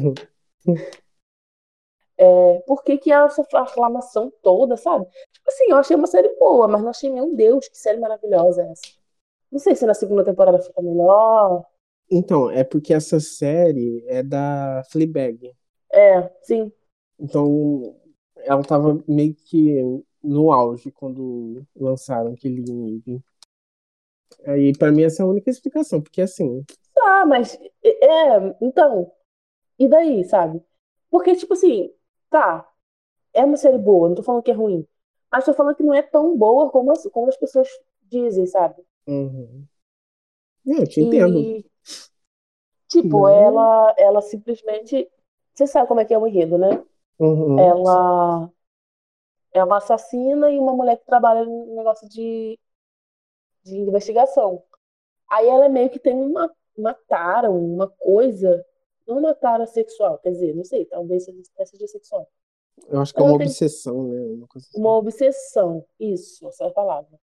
Por que que essa aclamação toda, sabe? Tipo assim, eu achei uma série boa, mas não achei, meu Deus, que série maravilhosa é essa. Não sei se na segunda temporada fica melhor. Então, é porque essa série é da Fleabag. Sim. Então, ela tava meio que no auge quando lançaram Killing Eve. Aí, pra mim, essa é a única explicação, porque assim, Tá, mas então, e daí, sabe? Porque, tipo assim, tá, é uma série boa, não tô falando que é ruim, mas tô falando que não é tão boa como as pessoas dizem, sabe? uhum. Eu te entendo, E, tipo, mas ela simplesmente. Você sabe como é que é o enredo, né? uhum. Ela é uma assassina e uma mulher que trabalha no negócio de investigação. Aí ela meio que tem uma tara, uma coisa, não uma tara sexual, quer dizer, não sei, talvez seja sexual. Eu acho que é Mas uma ela tem obsessão, né? Uma coisa uma assim. obsessão, isso, essa é a palavra,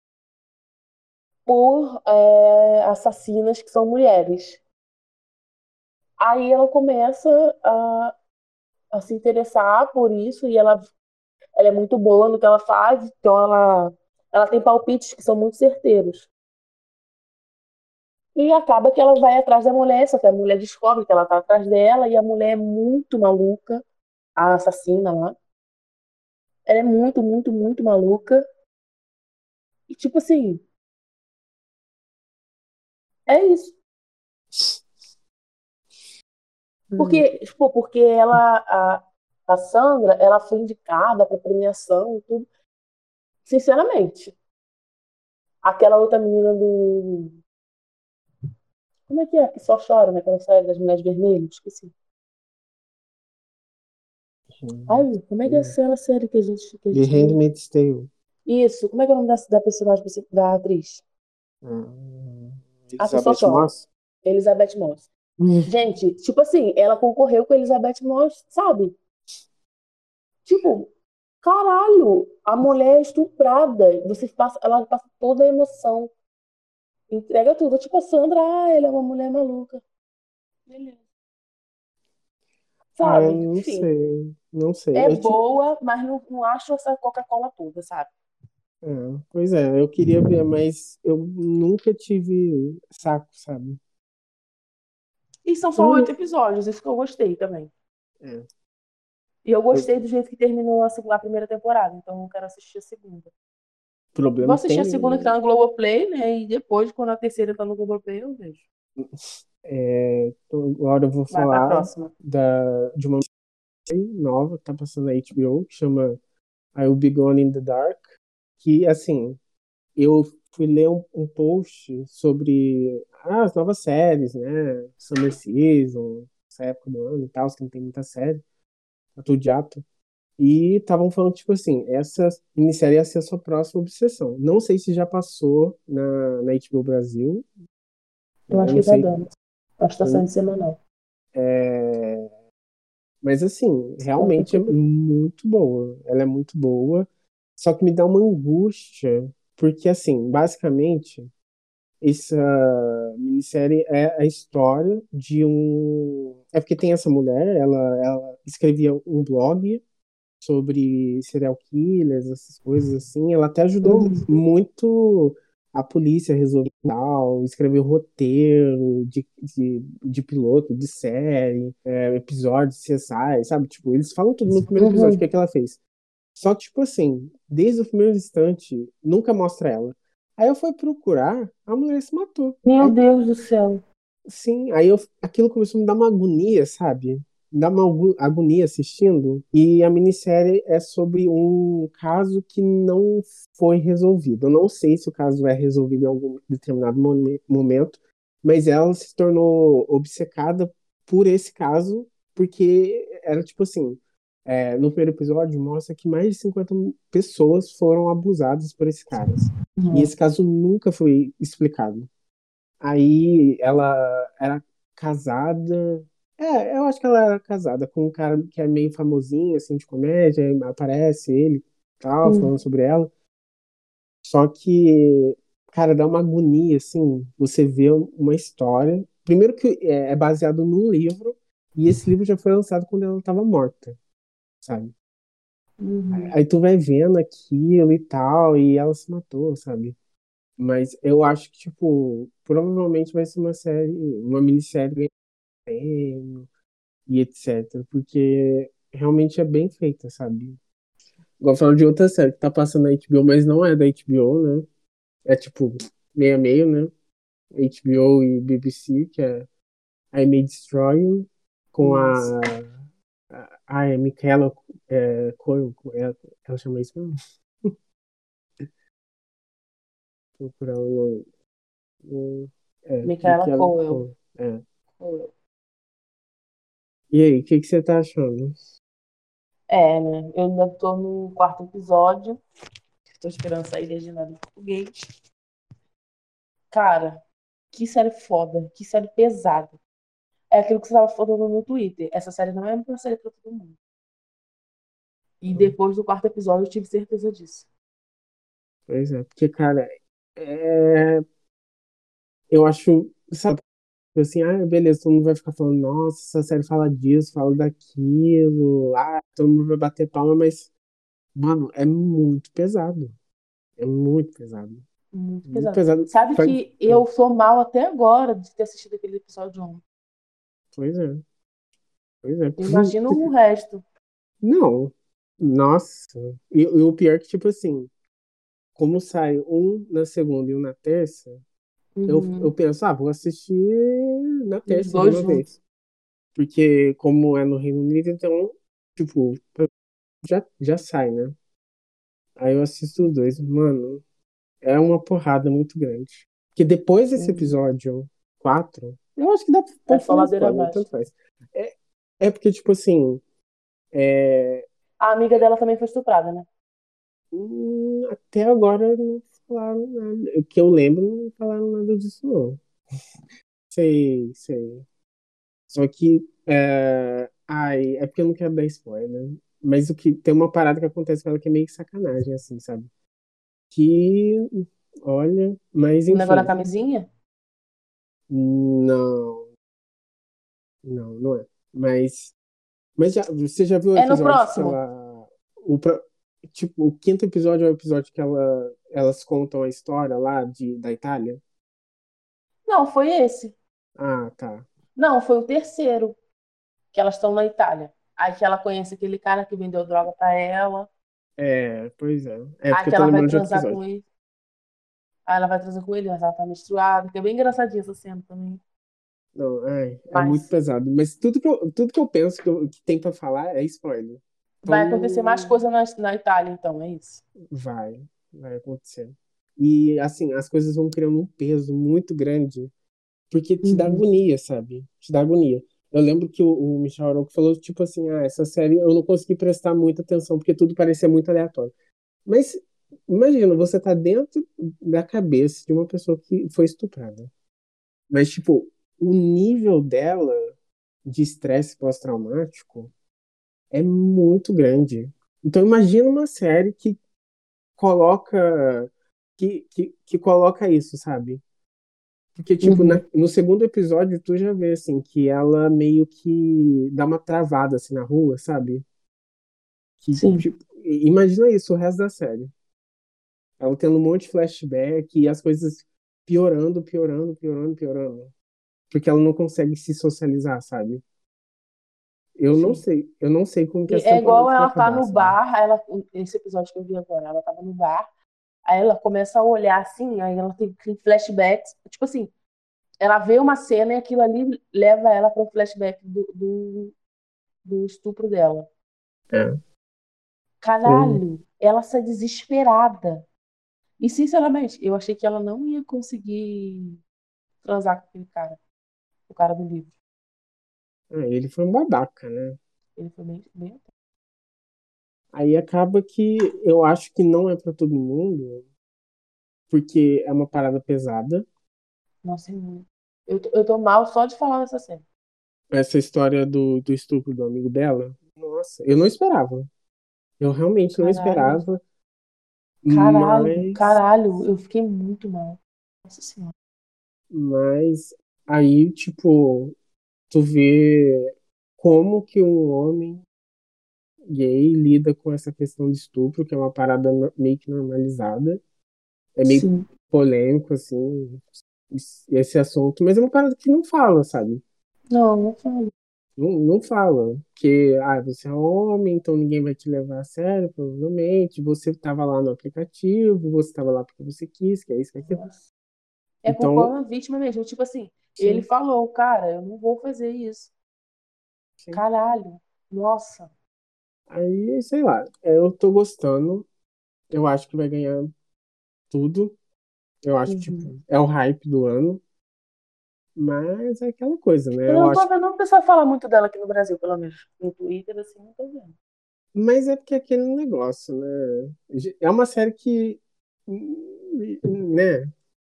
por assassinas que são mulheres. Aí ela começa a se interessar por isso e ela é muito boa no que ela faz, então ela tem palpites que são muito certeiros. E acaba que ela vai atrás da mulher, só que a mulher descobre que ela tá atrás dela e a mulher é muito maluca, a assassina lá. Ela é muito, muito, muito maluca. E tipo assim, é isso. Hum. Porque a Sandra, ela foi indicada para premiação e tudo. Sinceramente, aquela outra menina do. Como é que é? Que só chora naquela série das Mulheres Vermelhas? Esqueci. Ai, como é que é aquela série que a gente The viu? Handmaid's Tale. Isso, como é que é o nome da personagem, da atriz? Ah, A que só Elizabeth chora. Moss? Elizabeth Moss. Gente, tipo assim, ela concorreu com a Elizabeth Moss, sabe? Tipo, caralho, a mulher é estuprada. Ela passa toda a emoção. Entrega tudo. Tipo a Sandra, ela é uma mulher maluca. Beleza. Ah, Sabe? não Enfim, sei. Não sei. é boa, mas não acho essa Coca-Cola toda, sabe? Pois é, eu queria ver, mas eu nunca tive saco, sabe? E são Eu só não- 8 episódios, isso que eu gostei também. É, E eu eu- gostei do jeito que terminou a primeira temporada, então eu quero assistir a segunda. Vou problema assistir a tem. segunda que tá no Globoplay, né? E depois, quando a terceira tá no Globoplay, eu vejo. Então agora eu vou Vai pra falar próxima. de uma série nova que tá passando na HBO, que chama I Will Be Gone in the Dark, que, assim, eu fui ler um post sobre as novas séries, né? Summer Season, essa época do ano e tal, que não tem muita série, tá tudo de ato. E estavam falando, tipo assim, essa minissérie ia ser a sua próxima obsessão. Não sei se já passou na HBO Brasil, Eu né? acho Não que tá sei. dando. Acho que tá saindo semanal. É, mas assim, Então, tem realmente é tudo. muito boa. Ela é muito boa. Só que me dá uma angústia, porque assim, basicamente, essa minissérie é a história de um. É porque tem essa mulher, ela escrevia um blog sobre serial killers, essas coisas assim. Ela até ajudou Uhum. muito a polícia resolveu tal, escreveu roteiro de piloto, de série, episódio de CSI, sabe? Tipo, eles falam tudo no primeiro episódio, o que é que ela fez. Só que, tipo assim, desde o primeiro instante, nunca mostra ela. Aí eu fui procurar, a mulher se matou. Meu Aí, Deus do céu. sim, aquilo começou a me dar uma agonia, sabe? Me dá uma agonia assistindo. E a minissérie é sobre um caso que não foi resolvido. Eu não sei se o caso é resolvido em algum determinado momento, mas ela se tornou obcecada por esse caso, porque era tipo assim. No primeiro episódio mostra que mais de 50 pessoas foram abusadas por esse cara. E esse caso nunca foi explicado. Aí ela era casada. Eu acho que ela era casada com um cara que é meio famosinho, assim, de comédia, aí aparece ele e tal, falando sobre ela. Só que, cara, dá uma agonia, assim, você vê uma história. Primeiro que é baseado num livro, e esse livro já foi lançado quando ela estava morta, sabe? Aí tu vai vendo aquilo e tal, e ela se matou, sabe? Mas eu acho que, tipo, provavelmente vai ser uma série, uma minissérie prêmio e etc. Porque realmente é bem feita, sabe? Igual falando de outra série que tá passando na HBO, mas não é da HBO, né? É tipo meio a meio, né? HBO e BBC, que é I May Destroy You, com a Michaela Coel, ela chama isso mesmo? Procurar o nome. Micaela Michaela Coel. Coel. E aí, o que você tá achando? Né? Eu ainda tô no quarto episódio. Tô esperando sair legendado em português. Cara, que série foda, que série pesada. É aquilo que você tava falando no Twitter. Essa série não é uma série pra todo mundo. E depois do quarto episódio eu tive certeza disso. Pois é, porque, cara, é, eu acho, sabe, assim, beleza, todo mundo vai ficar falando, nossa, essa série fala disso, fala daquilo, todo mundo vai bater palma, mas, mano, é muito pesado. É muito pesado. Muito Muito pesado. pesado. Sabe que eu sou mal até agora de ter assistido aquele episódio 1. Pois é, pois é. Imagina o resto. Não, nossa. E o pior é que, tipo assim, como sai um na segunda e um na terça, eu penso, vou assistir na Os terça de dois uma juntos. vez. Porque como é no Reino Unido, então, tipo, já sai, né? Aí eu assisto os dois. Mano, é uma porrada muito grande. Porque depois desse episódio 4 eu acho que É pode só falar ladeira spoiler, abaixo. tanto faz. É, porque, tipo assim, é, A amiga dela também foi estuprada, né? até agora não falaram nada. O que eu lembro, não falaram nada disso, não. Sei, sei. Só que, é porque eu não quero dar spoiler. Mas tem uma parada que acontece com ela que é meio que sacanagem, assim, sabe? Que, olha, mas O negócio da enfim. camisinha? Não, não é. Mas você já viu o É no episódio que próximo. ela. Tipo, o quinto episódio é o episódio que elas contam a história lá da Itália? Não, foi esse. Ah, tá. Não, foi o terceiro. Que elas estão na Itália. Aí que ela conhece aquele cara que vendeu droga pra ela. Pois é. É Aí porque eu que tô ela vai lembrando de outro transar com episódio. ele. Aí ela vai transar com ele, mas ela tá menstruada. Que é bem engraçadinha essa cena também. Não, é muito Mas pesado. Mas tudo que eu penso que tem pra falar é spoiler. vai acontecer mais Então, coisa na Itália, então, é isso. vai acontecer. E, assim, as coisas vão criando um peso muito grande, porque te dá agonia, sabe? Te dá agonia. Eu lembro que o Michel Arouca falou, tipo assim, essa série eu não consegui prestar muita atenção, porque tudo parecia muito aleatório. Mas, imagina, você tá dentro da cabeça de uma pessoa que foi estuprada. Mas, tipo, o nível dela de estresse pós-traumático é muito grande. Então imagina uma série que coloca que coloca isso, sabe? Porque tipo no segundo episódio tu já vê assim que ela meio que dá uma travada assim na rua, sabe? Que Sim. tipo, imagina isso o resto da série. Ela tendo um monte de flashback e as coisas piorando, piorando, piorando, piorando. Porque ela não consegue se socializar, sabe? Sim. Eu não sei como que E essa é temporada igual vai ela tá acabar, no sabe? bar, esse episódio que eu vi agora, ela tava no bar, aí ela começa a olhar assim, aí ela tem flashbacks, tipo assim, ela vê uma cena e aquilo ali leva ela para o flashback do estupro dela. É. Caralho, ela sai desesperada. E sinceramente, eu achei que ela não ia conseguir transar com aquele cara, o cara do livro. Ele foi um babaca, né? Ele foi bem. Aí acaba que eu acho que não é pra todo mundo, porque é uma parada pesada. Nossa, eu tô mal só de falar dessa cena. Essa história do estupro do amigo dela, nossa, eu não esperava. Eu realmente não Caralho, esperava, caralho, mas, caralho, eu fiquei muito mal. Nossa senhora. mas aí, tipo, tu vê como que um homem gay lida com essa questão de estupro, que é uma parada meio que normalizada. É meio Sim. polêmico, assim, esse assunto, mas é uma parada que não fala, sabe? Não, não falo. Não fala. Que, você é homem, então ninguém vai te levar a sério, provavelmente. Você estava lá no aplicativo, você estava lá porque você quis, que é isso, que é aquilo. Nossa. É Então, culpando a vítima mesmo. Tipo assim, ele sim, falou, cara, eu não vou fazer isso. sim. Caralho. Nossa. Aí, sei lá, eu tô gostando. Eu acho que vai ganhar tudo. Eu acho que, Uhum. tipo, é o hype do ano. Mas é aquela coisa, né? Eu Eu não tô acho. vendo o pessoal falar muito dela aqui no Brasil, pelo menos. No Twitter, assim, não tô vendo. Mas é porque é aquele negócio, né? É uma série que, né?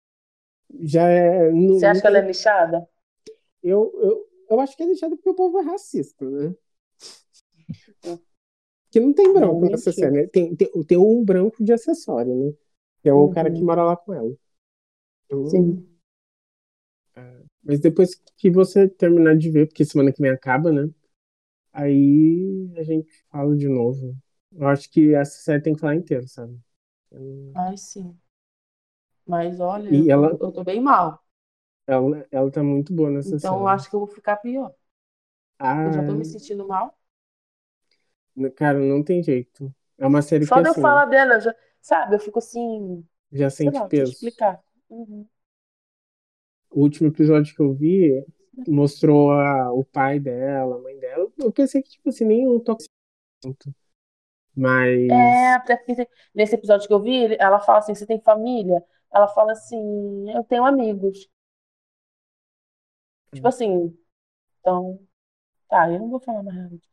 Já é. Não, Você não acha que ela é tem. nichada? Eu acho que é deixado porque o povo é racista, né? Que não tem branco nessa Realmente. série, né? Tem um branco de acessório, né? Que é o cara que Uhum. mora lá com ela. Então, Sim. mas depois que você terminar de ver, porque semana que vem acaba, né? Aí a gente fala de novo. Eu acho que essa série tem que falar inteiro, sabe? Ai, sim. Mas olha, E eu tô bem mal. ela tá muito boa nessa Então eu série. acho que eu vou ficar pior. Eu já tô me Ah, sentindo mal. cara, não tem jeito. É uma série que, Só de eu assim, falar dela, sabe, eu fico assim, já sei sente lá, deixa eu peso. explicar. Uhum. O último episódio que eu vi mostrou o pai dela, a mãe dela. Eu pensei que, tipo assim, nem o toque tanto. É, Mas. até porque nesse episódio que eu vi, ela fala assim, você tem família? Ela fala assim, eu tenho amigos. Tipo assim, então, tá, eu não vou falar mais nada.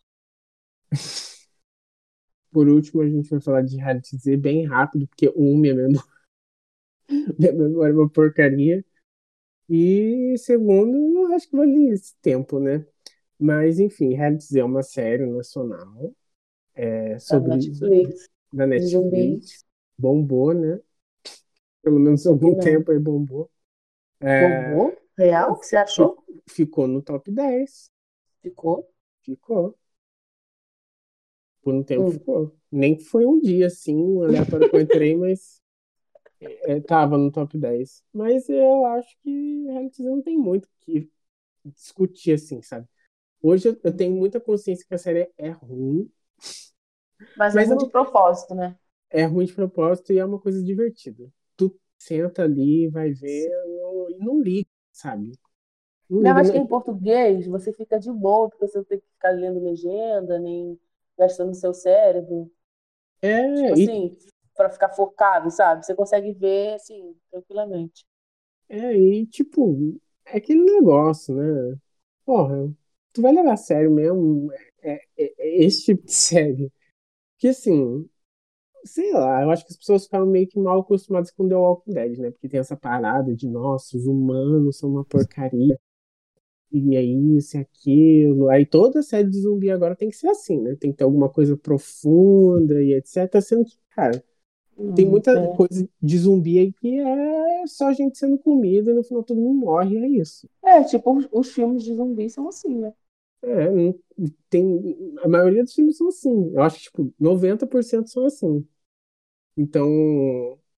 Por último, a gente vai falar de reality Z bem rápido, porque minha memória, minha memória é uma porcaria. E segundo, eu acho que vale esse tempo, né? Mas, enfim, reality Z é uma série nacional, Da sobre Netflix, da de zumbis, Netflix. Bombou, né? Pelo menos eu vi algum não. tempo aí bombou. É, Bombou? Real? O que você fi- achou? ficou no top 10. Ficou? Ficou. Por um tempo Hum. ficou. Nem que foi um dia, assim, um aleatório que eu entrei, mas tava no top 10. Mas eu acho que reality não tem muito o que discutir, assim, sabe? Hoje eu tenho muita consciência que a série é ruim, Mas é mas ruim de propósito, né? é ruim de propósito e é uma coisa divertida. Tu senta ali, vai vendo e não liga, sabe? Não Ainda liga. mais que em português você fica de boa, porque você não tem que ficar lendo legenda, nem gastando seu cérebro. É, Tipo e, assim, para ficar focado, sabe? Você consegue ver, assim, tranquilamente. tipo, é aquele negócio, né? Porra, tu vai levar a sério mesmo esse tipo de série. Que assim, sei lá, eu acho que as pessoas ficaram meio que mal acostumadas com The Walking Dead, né? Porque tem essa parada de, nossa, os humanos são uma porcaria, e é isso e aquilo. Aí toda série de zumbi agora tem que ser assim, né? Tem que ter alguma coisa profunda e etc. Sendo que, cara, tem muita É. coisa de zumbi aí que é só gente sendo comida e no final todo mundo morre, e é isso. É, tipo, os filmes de zumbi são assim, né? Não tem, a maioria dos filmes são assim. Eu acho que, tipo, 90% são assim. Então,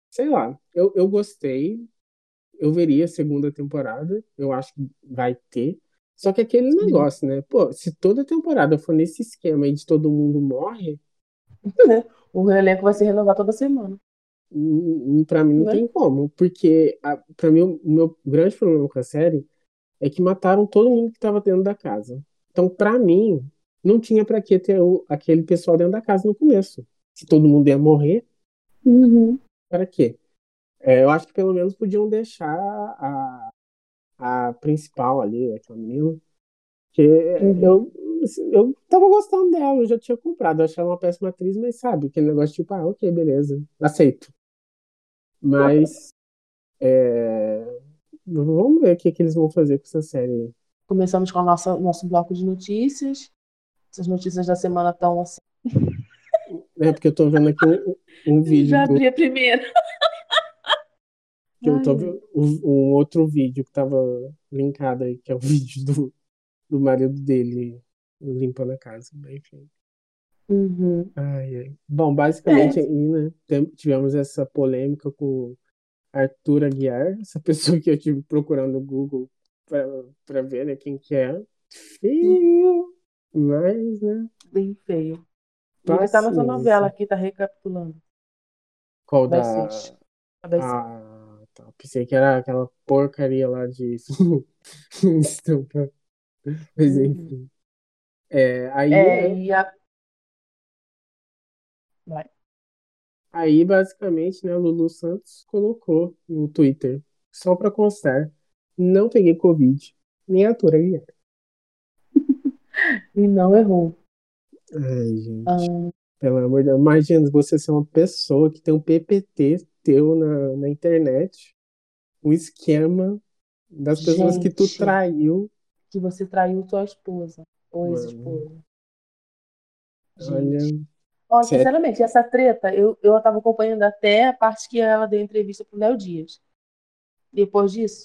sei lá, eu gostei, eu veria a segunda temporada, eu acho que vai ter. Só que aquele negócio, né? Pô, se toda temporada for nesse esquema aí de todo mundo morre, O elenco vai se renovar toda semana, pra mim não né? tem como. Porque, pra mim, o meu grande problema com a série é que mataram todo mundo que tava dentro da casa. Então, pra mim, não tinha pra que ter aquele pessoal dentro da casa no começo. Se todo mundo ia morrer, Uhum. para quê? Eu acho que pelo menos podiam deixar a principal ali, aquela menina, que Uhum. eu tava gostando dela, eu já tinha comprado. Eu achei ela uma péssima atriz, mas sabe, aquele negócio tipo, ok, beleza, aceito. Mas é, vamos ver o que eles vão fazer com essa série aí. Começamos com o nosso bloco de notícias. Essas notícias da semana estão assim. Porque eu tô vendo aqui um vídeo Já abri a primeira. que eu tô Ai. vendo um outro vídeo que tava linkado aí, que é o vídeo do marido dele limpando a casa. Enfim. Uhum. Ai, ai. Bom, É, basicamente aí, né, tivemos essa polêmica com Arthur Aguiar, essa pessoa que eu tive procurando no Google pra ver, né, quem que é. Feio, mas, né, bem feio. E ele tá nessa novela paciência. aqui, tá recapitulando. Qual Das seis. A das seis. Tá. Pensei que era aquela porcaria lá de estampa. Mas Uhum. enfim. Aí, É, né, e a. Vai. aí basicamente, né, Lulu Santos colocou no Twitter, só pra constar, não peguei Covid, nem a Arthur Aguiar. E não errou. Ai, gente. Ah, Pelo amor de Deus, imagina você ser uma pessoa que tem um PPT teu na internet, um esquema das pessoas que tu gente, traiu. que você traiu sua esposa. Ou Mano, ex-esposa. Gente. olha, Ó, sério. sinceramente, essa treta, eu tava acompanhando até a parte que ela deu entrevista pro Léo Dias. Depois disso,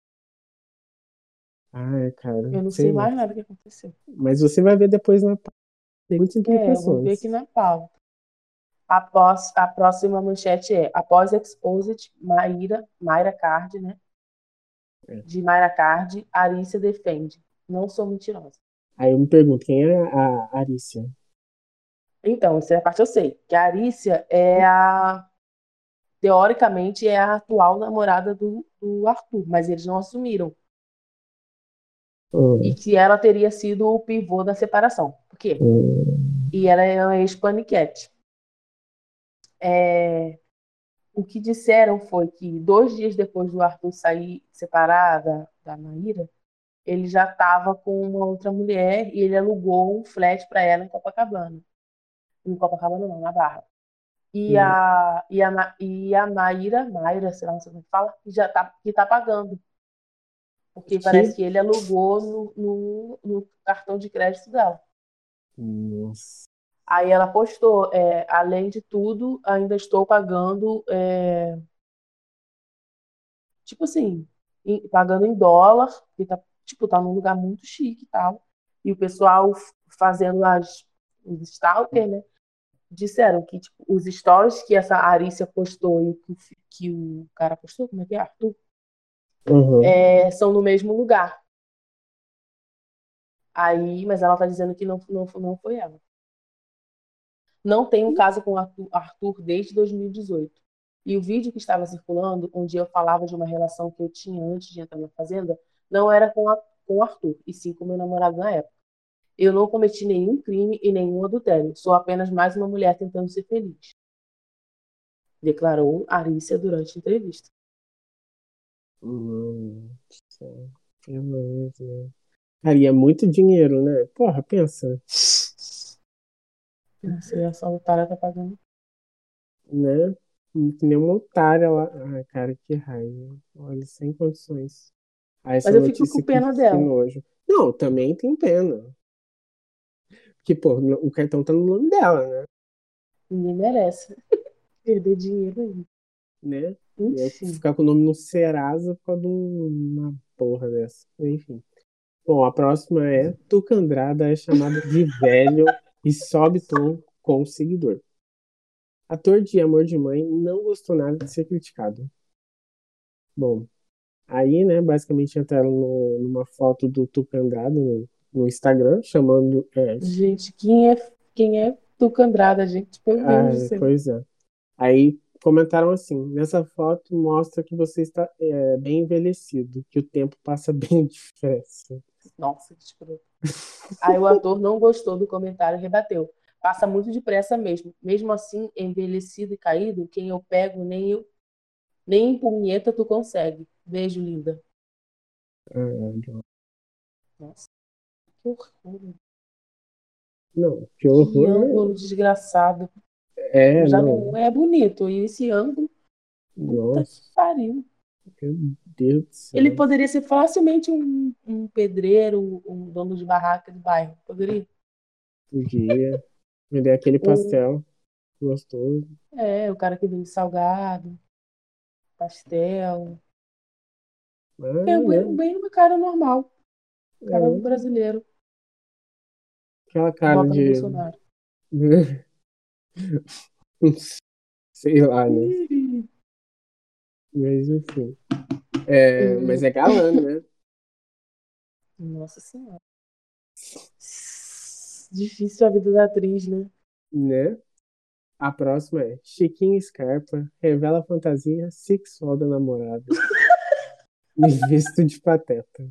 Ai, cara, eu não sei sei lá. mais nada que aconteceu. Mas você vai ver depois tem muitas Eu vou ver aqui implicações. na pauta. A próxima manchete é: após Exposed, Mayra Card, né? É. De Mayra Card, Arícia defende. Não sou mentirosa. Aí eu me pergunto, quem é a Arícia? Então, essa parte eu sei. Que a Arícia é a. Teoricamente, é a atual namorada do Arthur, mas eles não assumiram. E Hum, que ela teria sido o pivô da separação. Por quê? hum, E ela é uma ex-paniquete. É, o que disseram foi que 2 dias depois do Arthur sair separada da Maíra, ele já estava com uma outra mulher e ele alugou um flat para ela em Copacabana. Em Copacabana não, na Barra. E a Maíra, sei lá, não sei como é que fala, que tá pagando. Porque parece que? que ele alugou no cartão de crédito dela. Nossa. Aí ela postou, além de tudo, ainda estou pagando, tipo assim, pagando em dólar, que tá, tipo, tá num lugar muito chique e tal. E o pessoal fazendo os stalker, né? Disseram que tipo, os stories que essa Arícia postou e que o cara postou, como é que é? Arthur, Uhum. são no mesmo lugar. Aí, mas ela tá dizendo que não foi ela. Não tem um caso com o Arthur desde 2018. E o vídeo que estava circulando, onde eu falava de uma relação que eu tinha antes de entrar na Fazenda, não era com o Arthur, e sim com meu namorado na época. Eu não cometi nenhum crime e nenhum adultério. Sou apenas mais uma mulher tentando ser feliz, declarou Arícia durante a entrevista. Nossa. Pelo amor de Deus. Cara, e é muito dinheiro, né? Porra, pensa, Nossa, e essa otária tá pagando. né? Que nem uma otária lá. Ai, cara, que raiva. Olha, sem condições. Ah, Mas essa eu fico notícia com que, pena que dela. nojo. Não, também tem pena. Que, pô, o cartão tá no nome dela, né? Ninguém merece perder dinheiro aí. Né? E eu Enfim. ficar com o nome no Serasa por causa de uma porra dessa. Enfim. Bom, a próxima é Tuca Andrada é chamado de velho e sobe tom com o seguidor. Ator de Amor de Mãe não gostou nada de ser criticado. Bom, aí, né, basicamente entraram numa foto do Tuca Andrade no Instagram, chamando. Gente, quem é Tuca Andrade, gente? Meu Deus do céu. Pois é. Aí comentaram assim: nessa foto mostra que você está bem envelhecido, que o tempo passa bem depressa. Nossa, que escroto. Aí o ator não gostou do comentário e rebateu. Passa muito depressa mesmo. Mesmo assim, envelhecido e caído, quem eu pego, nem em punheta tu consegue. Beijo, linda. Nossa, que horror. Não, que Que horror. ângulo desgraçado. Já não Não. é bonito. E esse ângulo, puta que Nossa, pariu. meu Deus do Ele céu. poderia ser facilmente um pedreiro, um dono de barraca de bairro. Poderia. Podia vender aquele Um, pastel gostoso. o cara que vende salgado, pastel. Ah, É né? bem uma cara normal. Cara do É, brasileiro. aquela cara Vota no de. Bolsonaro. Sei lá, né? Ih. Mas enfim. Mas Hum, é galã, né? Nossa Senhora. Difícil a vida da atriz, né? Né? A próxima é Chiquinho Scarpa revela a fantasia sexual da namorada. Me visto de pateta.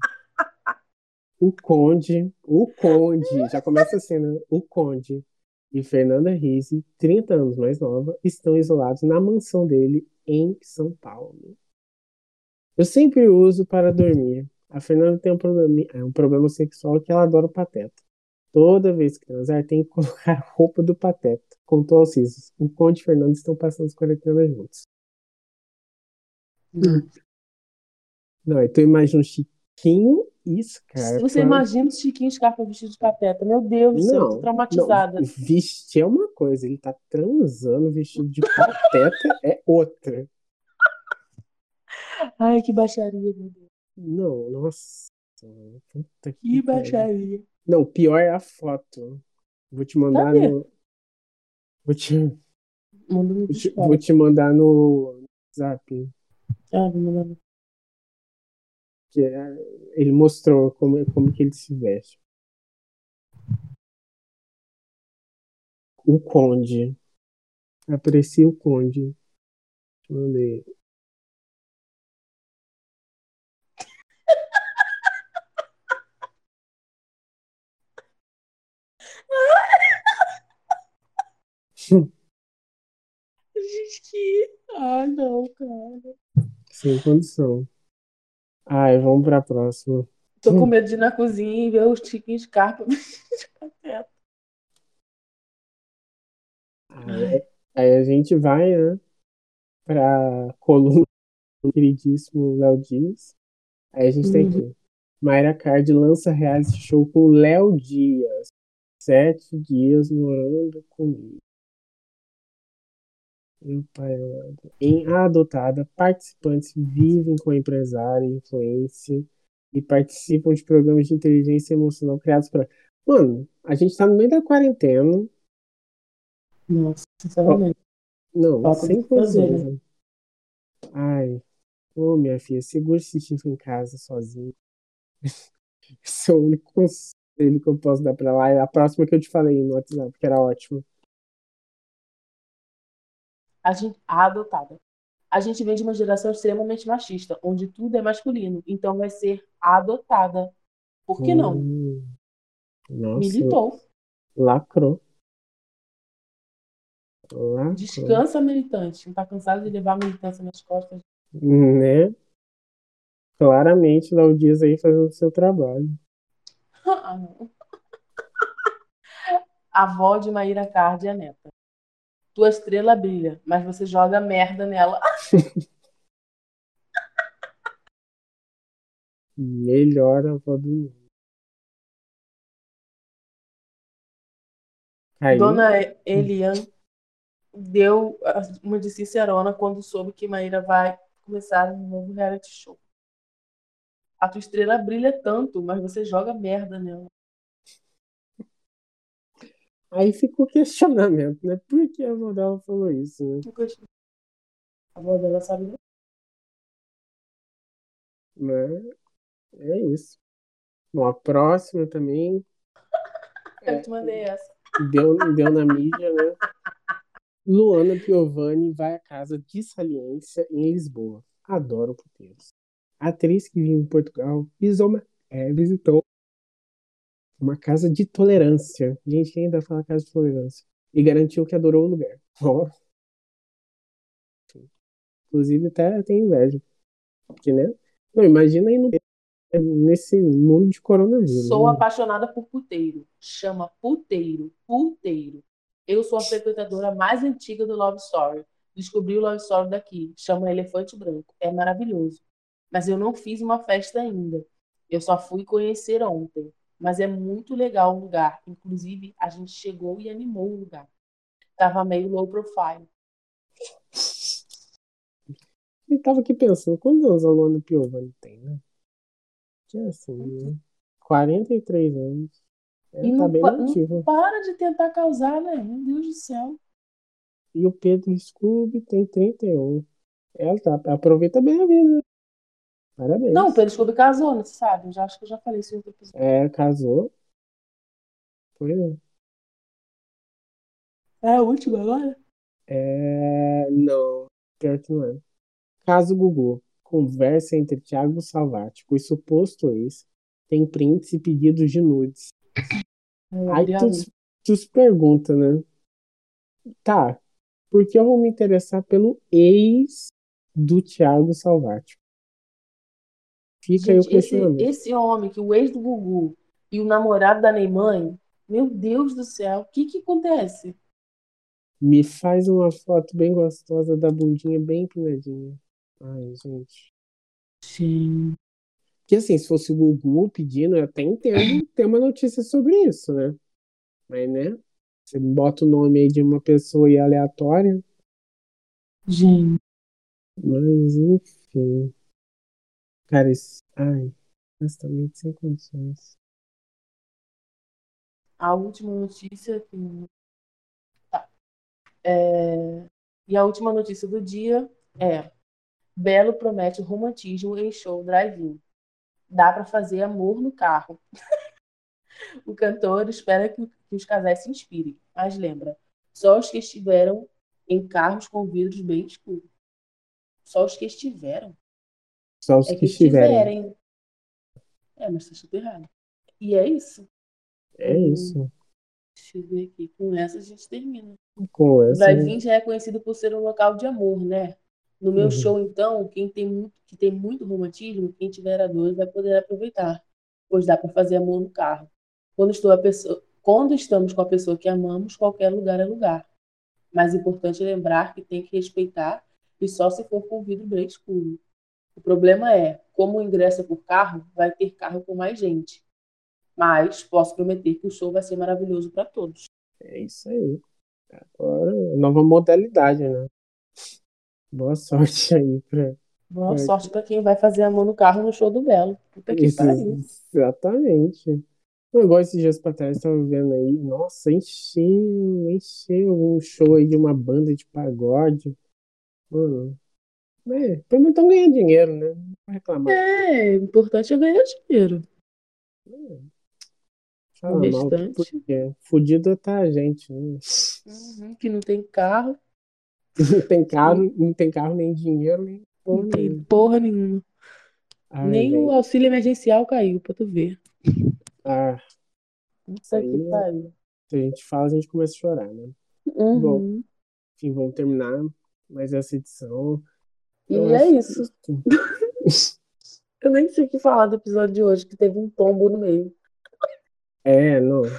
O Conde, já começa a cena. O Conde e Fernanda Risi, 30 anos mais nova, estão isolados na mansão dele em São Paulo. Eu sempre uso para dormir. A Fernanda tem um problema sexual que ela adora o Pateta. Toda vez que transar, tem que colocar a roupa do Pateta. Contou aos Sisos. O Conde e Fernanda estão passando os 40 anos juntos. Não. Não, então imagina um Chiquinho e Você Scarpa. imagina o Chiquinho Scarpa vestido de pateta. Meu Deus do céu, eu tô Não, não. traumatizada. Vestir é uma coisa, ele tá transando vestido de pateta é outra. Ai, que baixaria, meu Deus. Não, nossa. Puta que Que pariu. baixaria. Não, pior é a foto. Vou te mandar Cadê? no. Vou te, Manda no vou Discord. te mandar no Zap. Vou mandar. Que ele mostrou como que ele se veste. O Conde. Aprecia o Conde. Mandei. Gente, que... Ah, não, cara. Sem condição. Ai, vamos pra próxima. Tô com medo de ir na cozinha e ver o Chiquinho Scarpa vestido de pateta. Ai. Aí a gente vai, né, pra coluna do queridíssimo Léo Dias. Aí a gente tem Uhum. aqui. Mayra Card lança reality show com Léo Dias. 7 dias morando comigo. Meu pai amado. Em Adotada, participantes vivem com empresária, influência e participam de programas de inteligência emocional criados para. Mano, a gente tá no meio da quarentena. Nossa, Ó, sinceramente. não, Falta do sem que fazer, condições, né? né? Ai, ô minha filha, segura esse chifre em casa sozinho. Esse é o único conselho que eu posso dar pra lá. É a próxima que eu te falei no WhatsApp, que era ótima. Adotada. A gente vem de uma geração extremamente machista, onde tudo é masculino. Então vai ser adotada. Por que não? Hum, nossa, Militou. lacrou. Lacrou. Descansa, militante. Não tá cansado de levar a militância nas costas? Né? Claramente, Léo Dias aí fazendo o seu trabalho. Ah, não. A avó de Maíra Card e a neta. Tua estrela brilha, mas você joga merda nela. Melhor avó do mundo. Caiu? Dona Eliane deu uma de sincerona quando soube que Maíra vai começar um novo reality show. A tua estrela brilha tanto, mas você joga merda nela. Aí fica o questionamento, né? Por que a avó dela falou isso, né? A avó dela sabe. Mas é isso. Bom, a próxima também Eu te mandei essa. deu na mídia, né? Luana Piovani vai à casa de Saliência em Lisboa. Adoro puteiros. A atriz que vive em Portugal visitou uma casa de tolerância. Gente, quem ainda fala casa de tolerância? E garantiu que adorou o lugar. Ó, inclusive até tem inveja. Porque, né? Não, imagina aí nesse mundo de coronavírus, Sou né? apaixonada por puteiro. Chama puteiro. Puteiro. Eu sou a frequentadora mais antiga do Love Story. Descobri o Love Story daqui. Chama Elefante Branco. É maravilhoso. Mas eu não fiz uma festa ainda. Eu só fui conhecer ontem. Mas é muito legal o lugar. Inclusive, a gente chegou e animou o lugar. Tava meio low profile. E tava aqui pensando, quantos anos a Luana Piovani tem, né? Que é assim, né? 43 anos. E Tá não, bem não nativa. para de tentar causar, né? Meu Deus do céu. E o Pedro Scooby tem 31. Ela aproveita bem a vida. Não, o Parabéns. Pedro Scooby casou, né? Você sabe? Eu já acho que eu já falei isso em outro episódio. Casou. Foi, né? É a última agora? Não, pior que não é. Caso Gugu. Conversa entre Thiago Salvático e suposto ex. Tem prints e pedidos de nudes. Eu Aí abri a tu, última. tu se pergunta, né? Tá, por que eu vou me interessar pelo ex do Thiago Salvático? Fica aí o Gente, questionamento. esse homem, que o ex do Gugu e o namorado da Neymar, meu Deus do céu, o que que acontece? Me faz uma foto bem gostosa da bundinha bem empinadinha. Ai, gente. Sim. Porque assim, se fosse o Gugu pedindo, eu até entendo ter uma notícia sobre isso, né? Mas, né? Você bota o nome aí de uma pessoa aí aleatória. Gente, Mas, enfim. Cara, isso. Ai, honestamente, sem condições. a última notícia. Tá. E a última notícia do dia é: Belo promete romantismo em show drive-in. Dá pra fazer amor no carro. O cantor espera que os casais se inspirem, mas lembra, só os que estiveram em carros com vidros bem escuros. Só os que estiveram. Só os É que que estiverem. estiverem. É, mas tá super errado. E é isso. É isso. Deixa eu ver aqui. Com essa a gente termina. Com O essa. drive-in já é conhecido por ser um local de amor, né? No meu Uhum. show, então, que tem muito romantismo, quem tiver a dois vai poder aproveitar, pois dá para fazer amor no carro. Quando estamos com a pessoa que amamos, qualquer lugar é lugar. Mas é importante lembrar que tem que respeitar e só se for com vidro bem escuro. O problema é, como o ingresso é por carro, vai ter carro com mais gente. Mas posso prometer que o show vai ser maravilhoso para todos. É isso aí. Agora, nova modalidade, né? Boa sorte aí Boa pra sorte para quem vai fazer amor no carro no show do Belo. Puta que isso, pariu. exatamente. Eu igual esses dias pra trás, tava vendo aí, nossa, encheu um show aí de uma banda de pagode. Mano, pelo menos estão ganhando dinheiro, né? Não vou reclamar, não. É, o importante é ganhar dinheiro. O Fala mal, restante, porque fudido tá a gente, né? que não tem carro, que Não tem carro, nem dinheiro, nem não porra tem nenhuma. porra nenhuma. Ai, Nem o velho. auxílio emergencial caiu, pra tu ver. Ah, isso Puta que aí, pariu. se a gente fala, a gente começa a chorar, né? Bom, Uhum. enfim, vamos terminar mais essa edição. Eu E é acho isso. justo. Eu nem sei o que falar do episódio de hoje, que teve um tombo no meio. Não.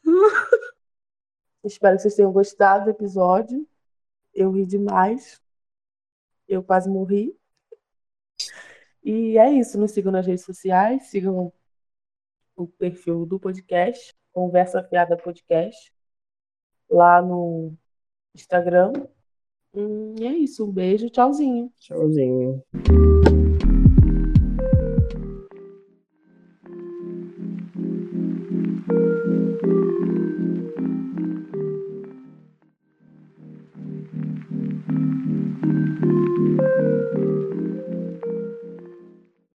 Espero que vocês tenham gostado do episódio. Eu ri demais. Eu quase morri. E é isso. Nos sigam nas redes sociais. Sigam o perfil do podcast, Conversa Fiada Podcast, lá no Instagram. E é isso. Um beijo. Tchauzinho. Tchauzinho.